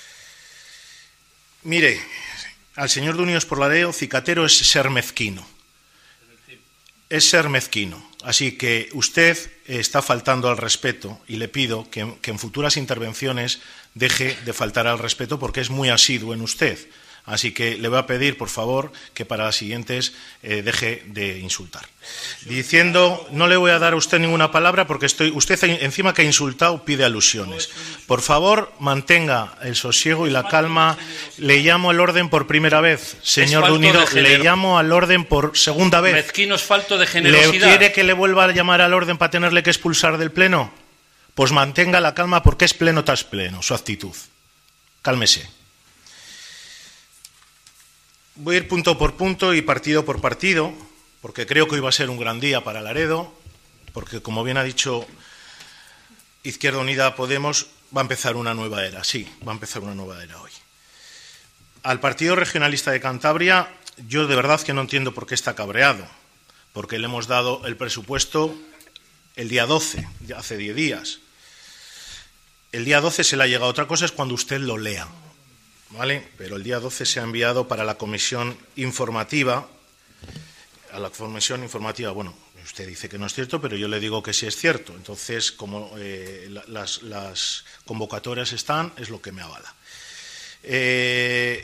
Mire, al señor de Unidos por la Ley, cicatero es ser mezquino. Es ser mezquino. Así que usted está faltando al respeto y le pido que, que en futuras intervenciones deje de faltar al respeto porque es muy asiduo en usted. Así que le voy a pedir, por favor, que para las siguientes eh, deje de insultar. Diciendo, no le voy a dar a usted ninguna palabra porque estoy, usted encima que ha insultado pide alusiones. Por favor, mantenga el sosiego y la calma. Le llamo al orden por primera vez, señor de Unido, le llamo al orden por segunda vez. Mezquino es falto de generosidad. ¿Le quiere que le vuelva a llamar al orden para tenerle que expulsar del pleno? Pues mantenga la calma porque es pleno tras pleno su actitud. Cálmese. Voy a ir punto por punto y partido por partido, porque creo que hoy va a ser un gran día para Laredo, porque, como bien ha dicho Izquierda Unida Podemos, va a empezar una nueva era. Sí, va a empezar una nueva era hoy. Al Partido Regionalista de Cantabria, yo de verdad que no entiendo por qué está cabreado, porque le hemos dado el presupuesto el día doce, hace diez días. El día doce se le ha llegado. Otra cosa es cuando usted lo lea. ¿Vale? Pero el día doce se ha enviado para la comisión informativa, a la comisión informativa, bueno, usted dice que no es cierto, pero yo le digo que sí es cierto. Entonces, como eh, las, las convocatorias están, es lo que me avala. Eh,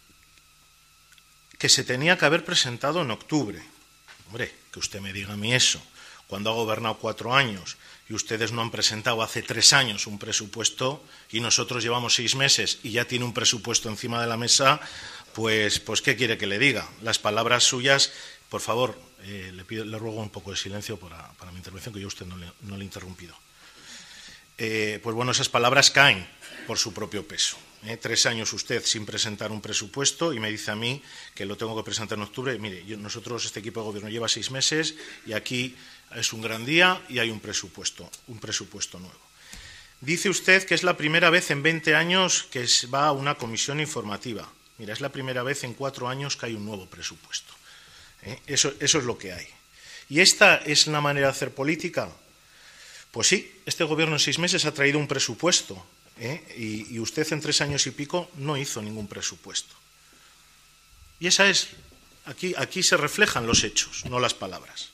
que se tenía que haber presentado en octubre. Hombre, que usted me diga a mí eso, cuando ha gobernado cuatro años y ustedes no han presentado hace tres años un presupuesto y nosotros llevamos seis meses y ya tiene un presupuesto encima de la mesa, pues, pues ¿qué quiere que le diga? Las palabras suyas, por favor, eh, le, pido, le ruego un poco de silencio para, para mi intervención, que yo a usted no le, no le he interrumpido. Eh, pues bueno, esas palabras caen por su propio peso. ¿eh? Tres años usted sin presentar un presupuesto y me dice a mí que lo tengo que presentar en octubre. Mire, yo, nosotros, este equipo de gobierno lleva seis meses y aquí es un gran día y hay un presupuesto, un presupuesto nuevo. Dice usted que es la primera vez en veinte años que va a una comisión informativa. Mira, es la primera vez en cuatro años que hay un nuevo presupuesto. ¿eh? Eso, eso es lo que hay. ¿Y esta es la manera de hacer política? Pues sí, este gobierno en seis meses ha traído un presupuesto ¿eh? y, y usted en tres años y pico no hizo ningún presupuesto. Y esa es, aquí, aquí se reflejan los hechos, no las palabras.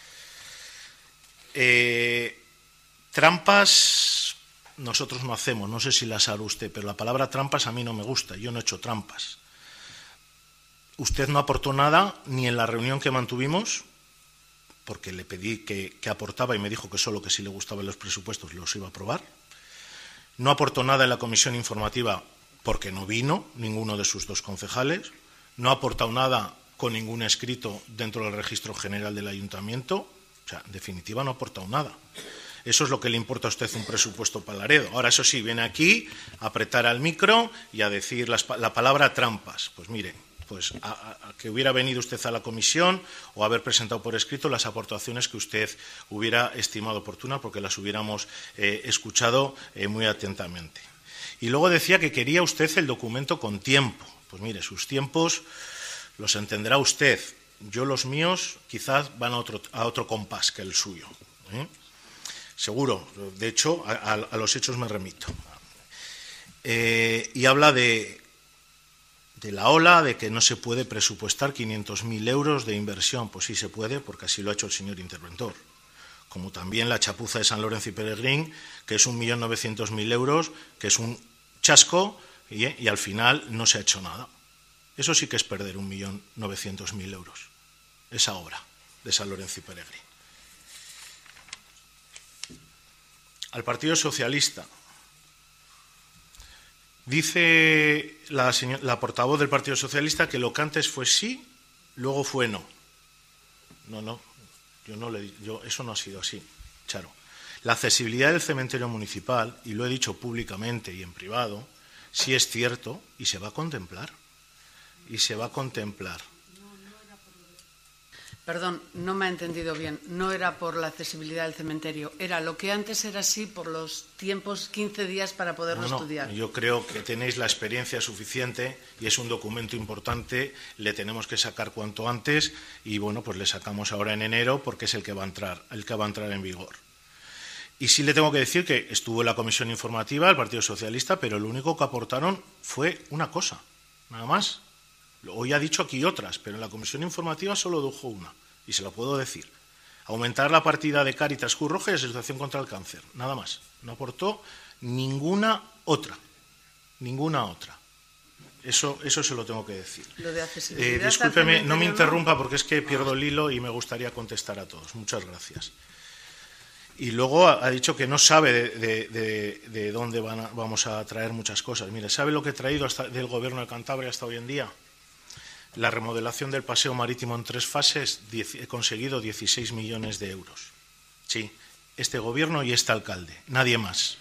Eh, trampas nosotros no hacemos, no sé si las hará usted, pero la palabra trampas a mí no me gusta, yo no he hecho trampas. Usted no aportó nada ni en la reunión que mantuvimos, porque le pedí que, que aportaba y me dijo que solo que si le gustaban los presupuestos los iba a aprobar. No aportó nada en la comisión informativa porque no vino ninguno de sus dos concejales. No ha aportado nada con ningún escrito dentro del registro general del ayuntamiento. O sea, en definitiva no ha aportado nada. Eso es lo que le importa a usted un presupuesto para Laredo. Ahora, eso sí, viene aquí a apretar al micro y a decir las, la palabra trampas. Pues mire, pues a, a, a que hubiera venido usted a la comisión o haber presentado por escrito las aportaciones que usted hubiera estimado oportunas, porque las hubiéramos eh, escuchado eh, muy atentamente. Y luego decía que quería usted el documento con tiempo. Pues mire, sus tiempos los entenderá usted. Yo los míos quizás van a otro, a otro compás que el suyo. ¿eh? Seguro, de hecho, a, a, a los hechos me remito. Eh, y habla de, de la ola, de que no se puede presupuestar quinientos mil euros de inversión. Pues sí se puede, porque así lo ha hecho el señor interventor. Como también la chapuza de San Lorenzo y Peregrín, que es un millón novecientos mil euros, que es un chasco, y, y al final no se ha hecho nada. Eso sí que es perder un millón novecientos mil euros, esa obra de San Lorenzo y Peregrín. Al Partido Socialista. Dice la, señora, la portavoz del Partido Socialista que lo que antes fue sí, luego fue no. No, no, yo no le, yo, eso no ha sido así, Charo. La accesibilidad del cementerio municipal, y lo he dicho públicamente y en privado, sí es cierto y se va a contemplar. Y se va a contemplar. Perdón, no me ha entendido bien. No era por la accesibilidad del cementerio. Era lo que antes era así por los tiempos, quince días para poderlo no, no, estudiar. Yo creo que tenéis la experiencia suficiente y es un documento importante. Le tenemos que sacar cuanto antes y, bueno, pues le sacamos ahora en enero porque es el que va a entrar, el que va a entrar en vigor. Y sí le tengo que decir que estuvo en la comisión informativa el Partido Socialista, pero lo único que aportaron fue una cosa, nada más. Hoy ha dicho aquí otras, pero en la comisión informativa solo dijo una, y se lo puedo decir. Aumentar la partida de Cáritas, Cruz Roja y Asociación contra el Cáncer, nada más. No aportó ninguna otra, ninguna otra. Eso, eso se lo tengo que decir. Lo de accesibilidad. Eh, discúlpeme, no me interrumpa porque es que pierdo el hilo y me gustaría contestar a todos. Muchas gracias. Y luego ha dicho que no sabe de, de, de, de dónde van a, vamos a traer muchas cosas. Mire, ¿sabe lo que he traído hasta, del Gobierno de Cantabria hasta hoy en día? La remodelación del paseo marítimo en tres fases, diez, he conseguido dieciséis millones de euros. Sí, este Gobierno y este alcalde, nadie más.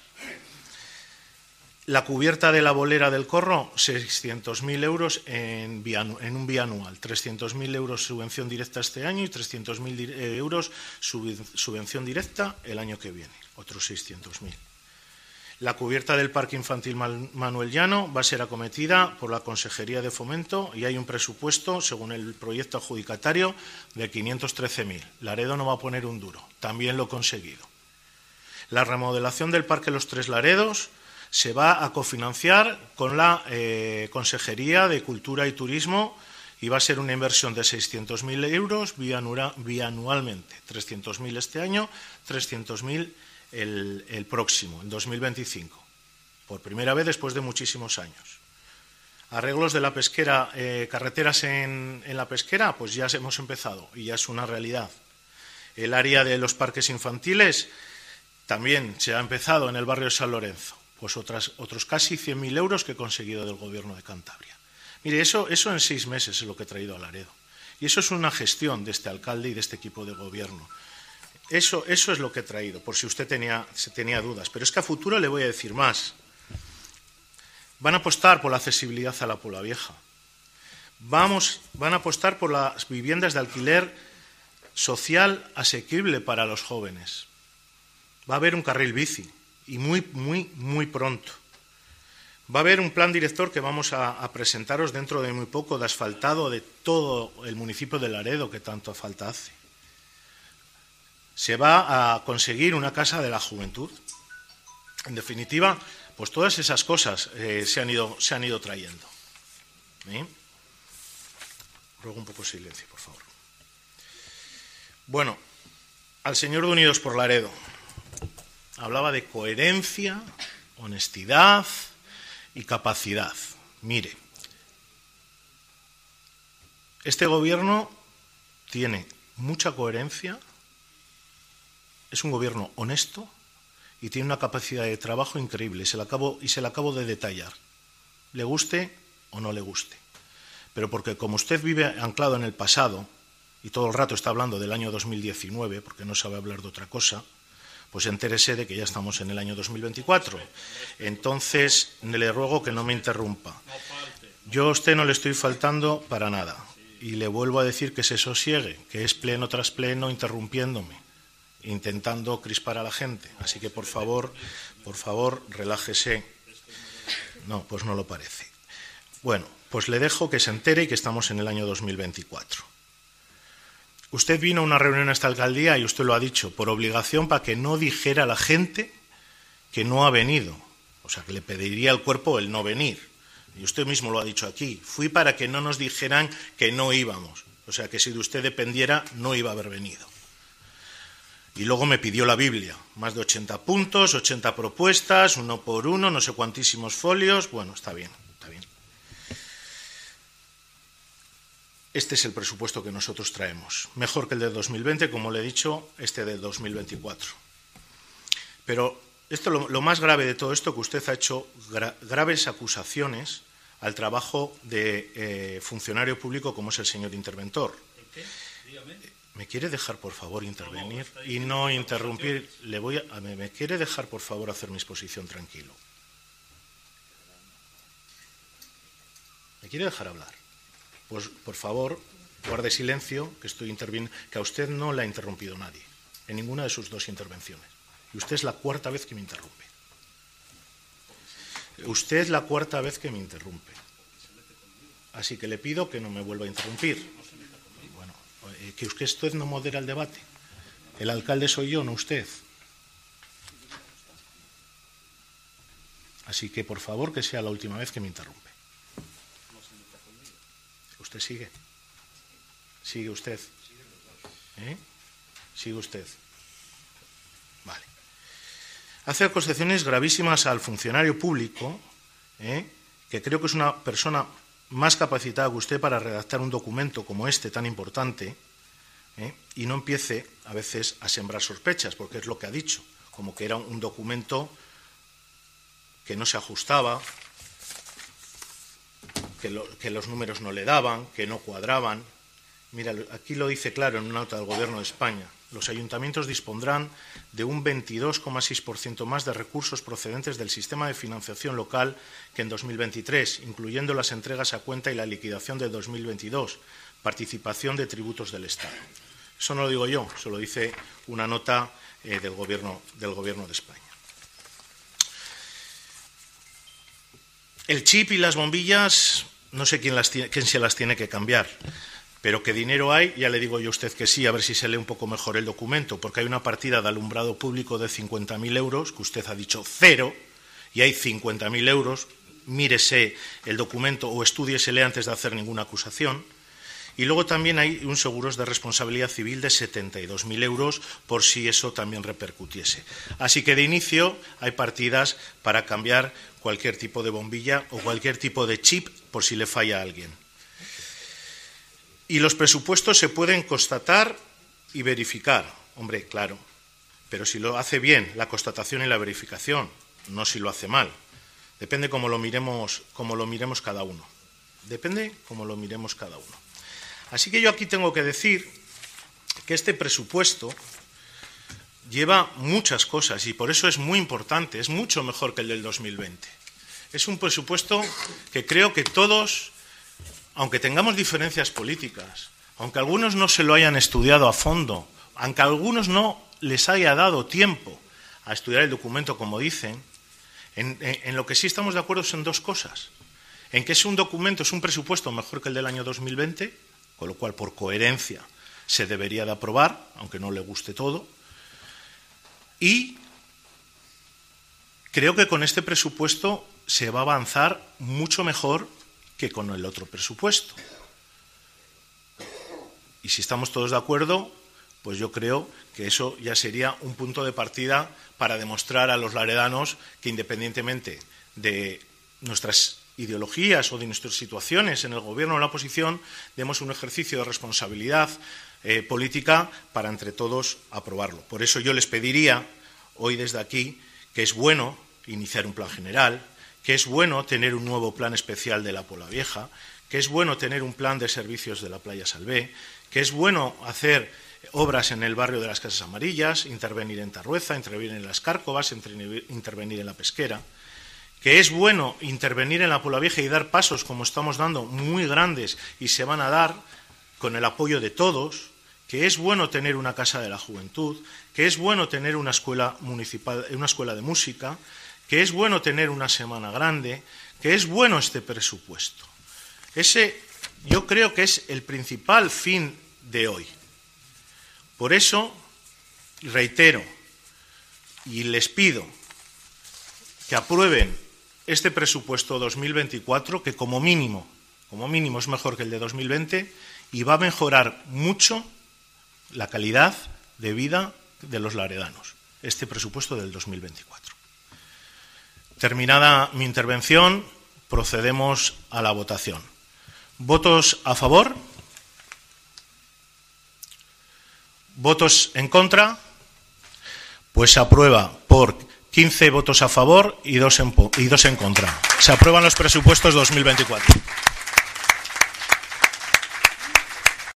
La cubierta de la bolera del Corro, seiscientos mil euros en, bianu, en un bianual, trescientos mil euros subvención directa este año y trescientos mil euros subvención directa el año que viene, otros seiscientos mil. La cubierta del Parque Infantil Manuel Llano va a ser acometida por la Consejería de Fomento y hay un presupuesto, según el proyecto adjudicatario, de quinientos trece mil. Laredo no va a poner un duro, también lo he conseguido. La remodelación del Parque Los Tres Laredos se va a cofinanciar con la eh, Consejería de Cultura y Turismo y va a ser una inversión de seiscientos mil euros bianualmente, trescientos mil este año, trescientos mil el, el próximo, en dos mil veinticinco, por primera vez después de muchísimos años. Arreglos de la pesquera, eh, carreteras en, en la pesquera, pues ya hemos empezado y ya es una realidad. El área de los parques infantiles también se ha empezado en el barrio de San Lorenzo. Pues otras, otros casi cien mil euros que he conseguido del Gobierno de Cantabria. Mire, eso, eso en seis meses es lo que he traído a Laredo. Y eso es una gestión de este alcalde y de este equipo de gobierno. Eso, eso es lo que he traído, por si usted tenía, tenía dudas. Pero es que a futuro le voy a decir más. Van a apostar por la accesibilidad a la Puebla Vieja. Vamos, van a apostar por las viviendas de alquiler social asequible para los jóvenes. Va a haber un carril bici. Y muy, muy, muy pronto. Va a haber un plan director que vamos a, a presentaros dentro de muy poco de asfaltado de todo el municipio de Laredo que tanto falta hace. Se va a conseguir una casa de la juventud. En definitiva, pues todas esas cosas eh, se, han ido, se han ido trayendo. ¿Eh? Ruego un poco de silencio, por favor. Bueno, al señor de Unidos por Laredo. Hablaba de coherencia, honestidad y capacidad. Mire, este Gobierno tiene mucha coherencia, es un Gobierno honesto y tiene una capacidad de trabajo increíble. Se la acabo, y se la acabo de detallar, le guste o no le guste. Pero porque como usted vive anclado en el pasado y todo el rato está hablando del año dos mil diecinueve, porque no sabe hablar de otra cosa, pues entérese de que ya estamos en el año dos mil veinticuatro. Entonces, le ruego que no me interrumpa. Yo a usted no le estoy faltando para nada. Y le vuelvo a decir que se sosiegue, que es pleno tras pleno interrumpiéndome, intentando crispar a la gente. Así que, por favor, por favor, relájese. No, pues no lo parece. Bueno, pues le dejo que se entere y que estamos en el año dos mil veinticuatro. Usted vino a una reunión a esta alcaldía, y usted lo ha dicho, por obligación para que no dijera a la gente que no ha venido. O sea, que le pediría al cuerpo el no venir. Y usted mismo lo ha dicho aquí. Fui para que no nos dijeran que no íbamos. O sea, que si de usted dependiera, no iba a haber venido. Y luego me pidió la Biblia. Más de ochenta puntos, ochenta propuestas, uno por uno, no sé cuantísimos folios. Bueno, está bien, está bien. Este es el presupuesto que nosotros traemos. Mejor que el de dos mil veinte, como le he dicho, este del dos mil veinticuatro. Pero esto, lo, lo más grave de todo esto, que usted ha hecho gra, graves acusaciones al trabajo de eh, funcionario público como es el señor interventor. ¿Qué? Dígame. ¿Me quiere dejar, por favor, intervenir y no interrumpir? Le voy a, a mí, ¿me quiere dejar, por favor, hacer mi exposición tranquilo? ¿Me quiere dejar hablar? Pues, por favor, guarde silencio, que estoy interviniendo, que a usted no le ha interrumpido nadie en ninguna de sus dos intervenciones. Y usted es la cuarta vez que me interrumpe. Usted es la cuarta vez que me interrumpe. Así que le pido que no me vuelva a interrumpir. Bueno, eh, que usted no modera el debate. El alcalde soy yo, no usted. Así que, por favor, que sea la última vez que me interrumpe. ¿Usted sigue? ¿Sigue usted? ¿Eh? ¿Sigue usted? Vale. Hace acusaciones gravísimas al funcionario público, ¿eh? que creo que es una persona más capacitada que usted para redactar un documento como este tan importante, ¿eh? y no empiece a veces a sembrar sospechas, porque es lo que ha dicho, como que era un documento que no se ajustaba, que, lo, que los números no le daban, que no cuadraban. Mira, aquí lo dice claro en una nota del Gobierno de España. Los ayuntamientos dispondrán de un veintidós coma seis por ciento más de recursos procedentes del sistema de financiación local que en dos mil veintitrés, incluyendo las entregas a cuenta y la liquidación de dos mil veintidós, participación de tributos del Estado. Eso no lo digo yo, se lo dice una nota eh, del Gobierno, del Gobierno de España. El chip y las bombillas, no sé quién, las tiene, quién se las tiene que cambiar. Pero que dinero hay, ya le digo yo a usted que sí, a ver si se lee un poco mejor el documento, porque hay una partida de alumbrado público de cincuenta mil euros, que usted ha dicho cero, y hay cincuenta mil euros, mírese el documento o estúdiesele antes de hacer ninguna acusación. Y luego también hay un seguros de responsabilidad civil de setenta y dos mil euros, por si eso también repercutiese. Así que de inicio hay partidas para cambiar cualquier tipo de bombilla o cualquier tipo de chip por si le falla a alguien. Y los presupuestos se pueden constatar y verificar. Hombre, claro, pero si lo hace bien la constatación y la verificación, no si lo hace mal. Depende cómo lo miremos, cómo lo miremos cada uno. Depende cómo lo miremos cada uno. Así que yo aquí tengo que decir que este presupuesto lleva muchas cosas y por eso es muy importante, es mucho mejor que el del dos mil veinte. Es un presupuesto que creo que todos, aunque tengamos diferencias políticas, aunque algunos no se lo hayan estudiado a fondo, aunque a algunos no les haya dado tiempo a estudiar el documento como dicen, en, en, en lo que sí estamos de acuerdo son dos cosas. En que es un documento, es un presupuesto mejor que el del año dos mil veinte, con lo cual por coherencia se debería de aprobar, aunque no le guste todo, y creo que con este presupuesto se va a avanzar mucho mejor que con el otro presupuesto. Y si estamos todos de acuerdo, pues yo creo que eso ya sería un punto de partida para demostrar a los laredanos que independientemente de nuestras ideologías o de nuestras situaciones en el Gobierno o en la oposición, demos un ejercicio de responsabilidad eh, política para entre todos aprobarlo. Por eso yo les pediría hoy desde aquí que es bueno iniciar un plan general, que es bueno tener un nuevo plan especial de la Pola Vieja, que es bueno tener un plan de servicios de la Playa Salvé, que es bueno hacer obras en el barrio de las Casas Amarillas, intervenir en Tarrueza, intervenir en las Cárcovas, intervenir en la Pesquera, que es bueno intervenir en la Pola Vieja y dar pasos como estamos dando muy grandes y se van a dar con el apoyo de todos, que es bueno tener una Casa de la Juventud, que es bueno tener una escuela municipal, una escuela de música, que es bueno tener una semana grande, que es bueno este presupuesto. Ese yo creo que es el principal fin de hoy. Por eso, reitero y les pido que aprueben este presupuesto dos mil veinticuatro, que como mínimo, como mínimo es mejor que el de dos mil veinte y va a mejorar mucho la calidad de vida de los laredanos, este presupuesto del dos mil veinticuatro. Terminada mi intervención, procedemos a la votación. ¿Votos a favor? ¿Votos en contra? Pues se aprueba por quince votos a favor y dos en, y dos en contra. Se aprueban los presupuestos dos mil veinticuatro.